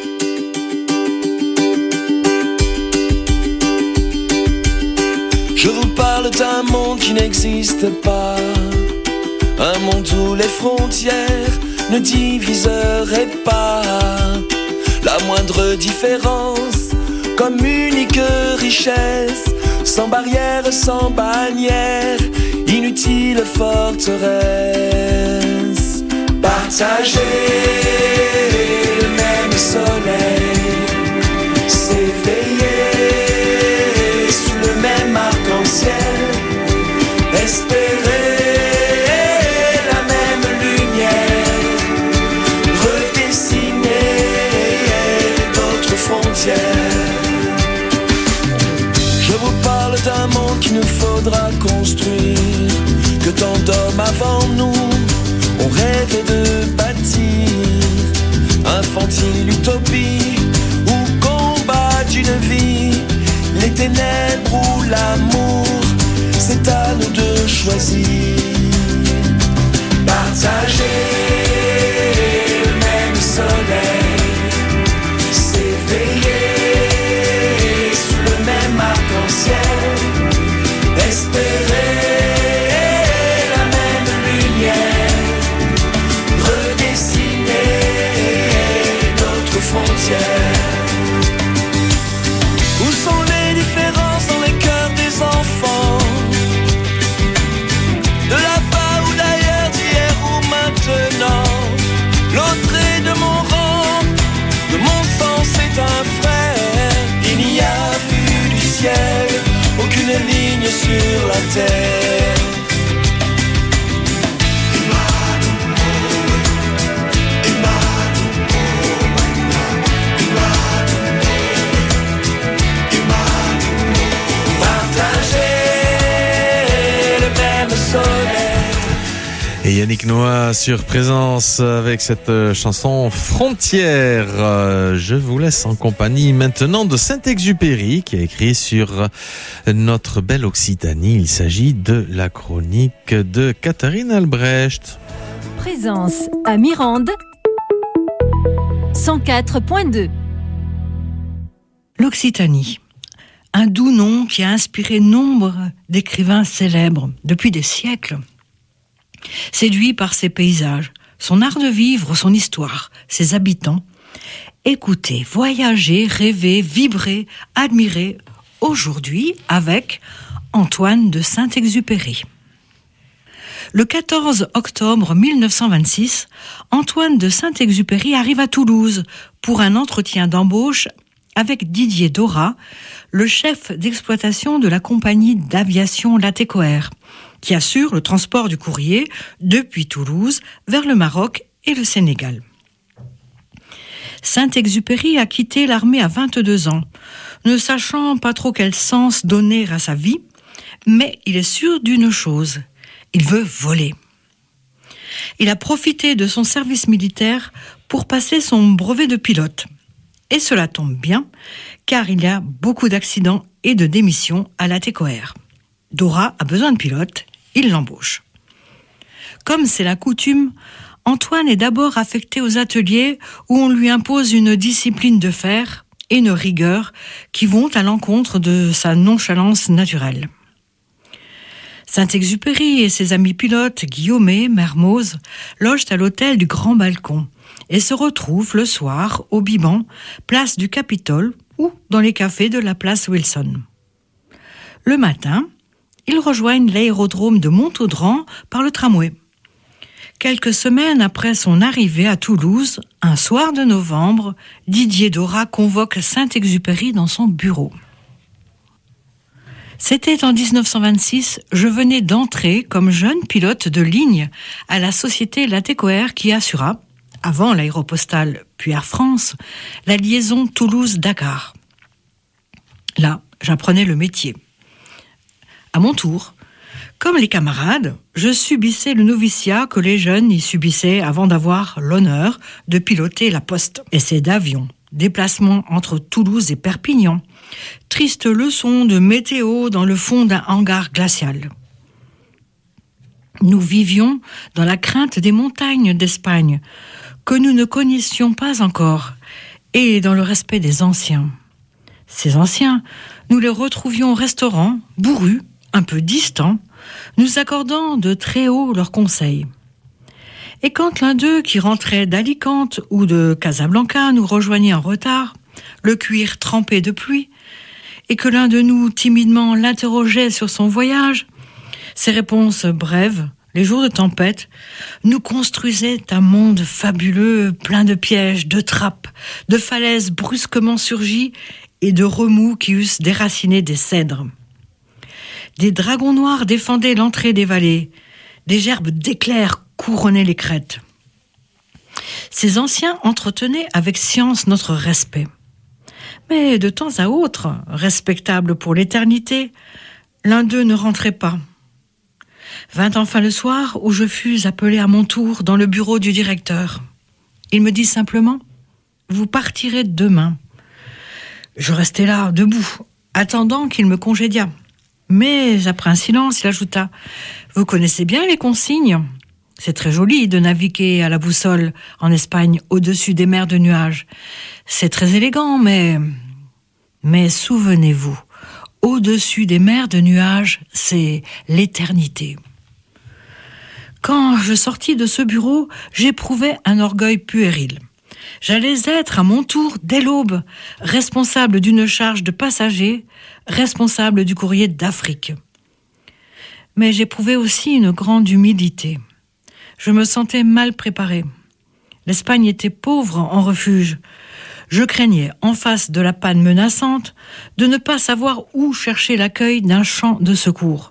Speaker 15: Je vous parle d'un monde qui n'existe pas, un monde où les frontières ne diviseraient pas la moindre différence, comme unique richesse, sans barrière, sans bannière, inutile forteresse. Partager le même soleil, s'éveiller sous le même arc-en-ciel, espérer qu'il nous faudra construire, que tant d'hommes avant nous ont rêvé de bâtir. Infantile utopie ou combat d'une vie, les ténèbres ou l'amour, c'est à nous de choisir. Partager le même soleil, s'éveiller sous le même arc-en-ciel, espérer la même lumière, redessiner notre frontière. Où sont les différences dans les cœurs des enfants, de là-bas ou d'ailleurs, d'hier ou maintenant? L'autre est de mon rang, de mon sang c'est un frère. Il n'y a vu du ciel aucune ligne sur la terre.
Speaker 3: Et Yannick Noah sur Présence avec cette chanson Frontières. Je vous laisse en compagnie maintenant de Saint-Exupéry qui a écrit sur notre belle Occitanie. Il s'agit de la chronique de Catherine Albrecht.
Speaker 5: Présence à Mirande cent quatre point deux.
Speaker 16: L'Occitanie, un doux nom qui a inspiré nombre d'écrivains célèbres depuis des siècles. Séduit par ses paysages, son art de vivre, son histoire, ses habitants, écoutez, voyager, rêver, vibrer, admirer, aujourd'hui avec Antoine de Saint-Exupéry. Le quatorze octobre mille neuf cent vingt-six, Antoine de Saint-Exupéry arrive à Toulouse pour un entretien d'embauche avec Didier Dorat, le chef d'exploitation de la compagnie d'aviation Latécoère, qui assure le transport du courrier depuis Toulouse vers le Maroc et le Sénégal. Saint-Exupéry a quitté l'armée à vingt-deux ans, ne sachant pas trop quel sens donner à sa vie, mais il est sûr d'une chose, il veut voler. Il a profité de son service militaire pour passer son brevet de pilote. Et cela tombe bien, car il y a beaucoup d'accidents et de démissions à Latécoère. Dorat a besoin de pilote, il l'embauche. Comme c'est la coutume, Antoine est d'abord affecté aux ateliers où on lui impose une discipline de fer et une rigueur qui vont à l'encontre de sa nonchalance naturelle. Saint-Exupéry et ses amis pilotes, Guillaumet, Mermoz, logent à l'hôtel du Grand Balcon et se retrouvent le soir au Biban, place du Capitole ou dans les cafés de la place Wilson. Le matin, ils rejoignent l'aérodrome de Montaudran par le tramway. Quelques semaines après son arrivée à Toulouse, un soir de novembre, Didier Dorat convoque Saint-Exupéry dans son bureau. C'était en dix-neuf cent vingt-six, je venais d'entrer comme jeune pilote de ligne à la société Latécoère qui assura, avant l'Aéropostale puis Air France, la liaison Toulouse-Dakar. Là, j'apprenais le métier. À mon tour, comme les camarades, je subissais le noviciat que les jeunes y subissaient avant d'avoir l'honneur de piloter la poste. Essai d'avion, déplacement entre Toulouse et Perpignan, triste leçon de météo dans le fond d'un hangar glacial. Nous vivions dans la crainte des montagnes d'Espagne, que nous ne connaissions pas encore, et dans le respect des anciens. Ces anciens, nous les retrouvions au restaurant, bourrus, un peu distants, nous accordant de très haut leurs conseils. Et quand l'un d'eux, qui rentrait d'Alicante ou de Casablanca, nous rejoignait en retard, le cuir trempé de pluie, et que l'un de nous timidement l'interrogeait sur son voyage, ses réponses brèves, les jours de tempête, nous construisaient un monde fabuleux, plein de pièges, de trappes, de falaises brusquement surgies et de remous qui eussent déraciné des cèdres. Des dragons noirs défendaient l'entrée des vallées, des gerbes d'éclairs couronnaient les crêtes. Ces anciens entretenaient avec science notre respect. Mais de temps à autre, respectable pour l'éternité, l'un d'eux ne rentrait pas. Vint enfin le soir où je fus appelé à mon tour dans le bureau du directeur. Il me dit simplement « Vous partirez demain ». Je restai là, debout, attendant qu'il me congédiât. Mais après un silence, il ajouta « Vous connaissez bien les consignes ? C'est très joli de naviguer à la boussole en Espagne au-dessus des mers de nuages. C'est très élégant, mais... Mais souvenez-vous, au-dessus des mers de nuages, c'est l'éternité. » Quand je sortis de ce bureau, j'éprouvais un orgueil puéril. J'allais être à mon tour, dès l'aube, responsable d'une charge de passagers, responsable du courrier d'Afrique. Mais j'éprouvais aussi une grande humilité. Je me sentais mal préparé. L'Espagne était pauvre en refuge. Je craignais, en face de la panne menaçante, de ne pas savoir où chercher l'accueil d'un champ de secours.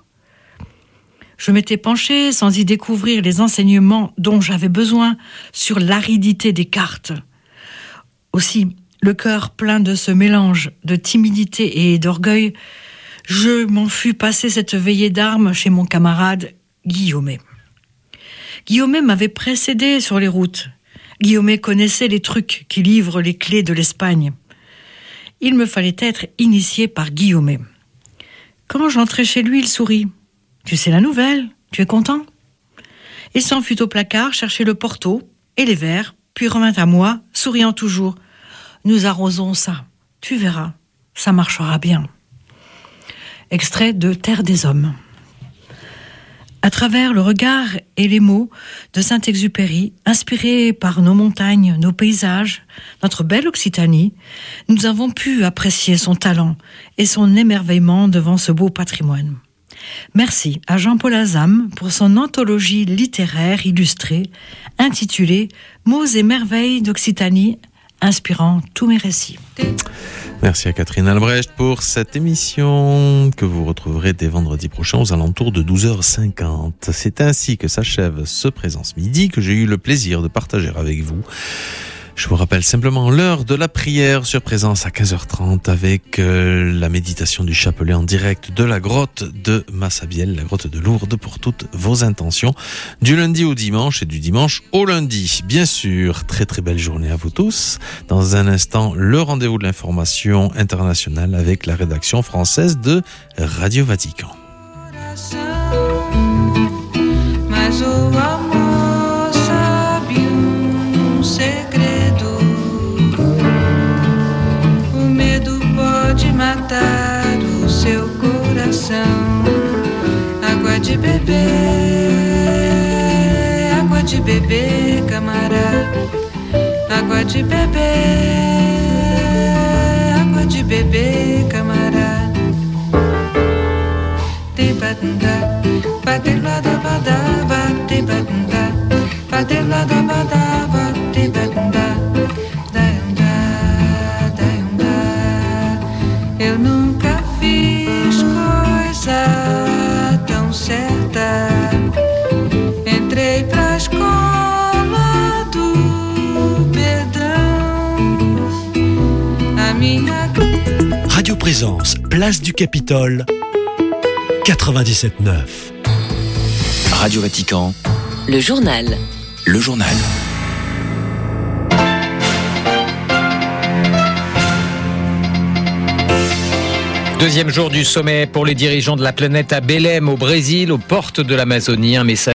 Speaker 16: Je m'étais penché, sans y découvrir les enseignements dont j'avais besoin, sur l'aridité des cartes. Aussi, le cœur plein de ce mélange de timidité et d'orgueil, je m'en fus passer cette veillée d'armes chez mon camarade Guillaumet. Guillaumet m'avait précédé sur les routes. Guillaumet connaissait les trucs qui livrent les clés de l'Espagne. Il me fallait être initié par Guillaumet. Quand j'entrai chez lui, il sourit. « Tu sais la nouvelle, tu es content ?» Il s'en fut au placard chercher le porto et les verres, puis revint à moi, souriant toujours. « Nous arrosons ça, tu verras, ça marchera bien. » Extrait de Terre des Hommes. À travers le regard et les mots de Saint-Exupéry, inspirés par nos montagnes, nos paysages, notre belle Occitanie, nous avons pu apprécier son talent et son émerveillement devant ce beau patrimoine. Merci à Jean-Paul Azam pour son anthologie littéraire illustrée intitulée « Mots et merveilles d'Occitanie », inspirant tous mes récits.
Speaker 3: Merci à Catherine Albrecht pour cette émission que vous retrouverez dès vendredi prochain aux alentours de douze heures cinquante. C'est ainsi que s'achève ce Présence Midi que j'ai eu le plaisir de partager avec vous. Je vous rappelle simplement l'heure de la prière sur Présence à quinze heures trente avec euh, la méditation du chapelet en direct de la grotte de Massabielle, la grotte de Lourdes, pour toutes vos intentions du lundi au dimanche et du dimanche au lundi. Bien sûr, très très belle journée à vous tous. Dans un instant, le rendez-vous de l'information internationale avec la rédaction française de Radio Vatican.
Speaker 17: De matar o seu coração. Água de bebê, água de bebê, camarada. Água de bebê, água de bebê, camarada. Te batunda, bate lá da bada, bate batunda, bate lá da bada, bate batunda. Eu nunca fiz coisa tão certa. Entrei pra escola do Pedrão. A minha
Speaker 2: Radio Présence, place du Capitole, quatre-vingt-dix-sept neuf.
Speaker 18: Radio Vatican.
Speaker 19: Le journal.
Speaker 18: Le journal.
Speaker 20: Deuxième jour du sommet pour les dirigeants de la planète à Belém, au Brésil, aux portes de l'Amazonie. Un message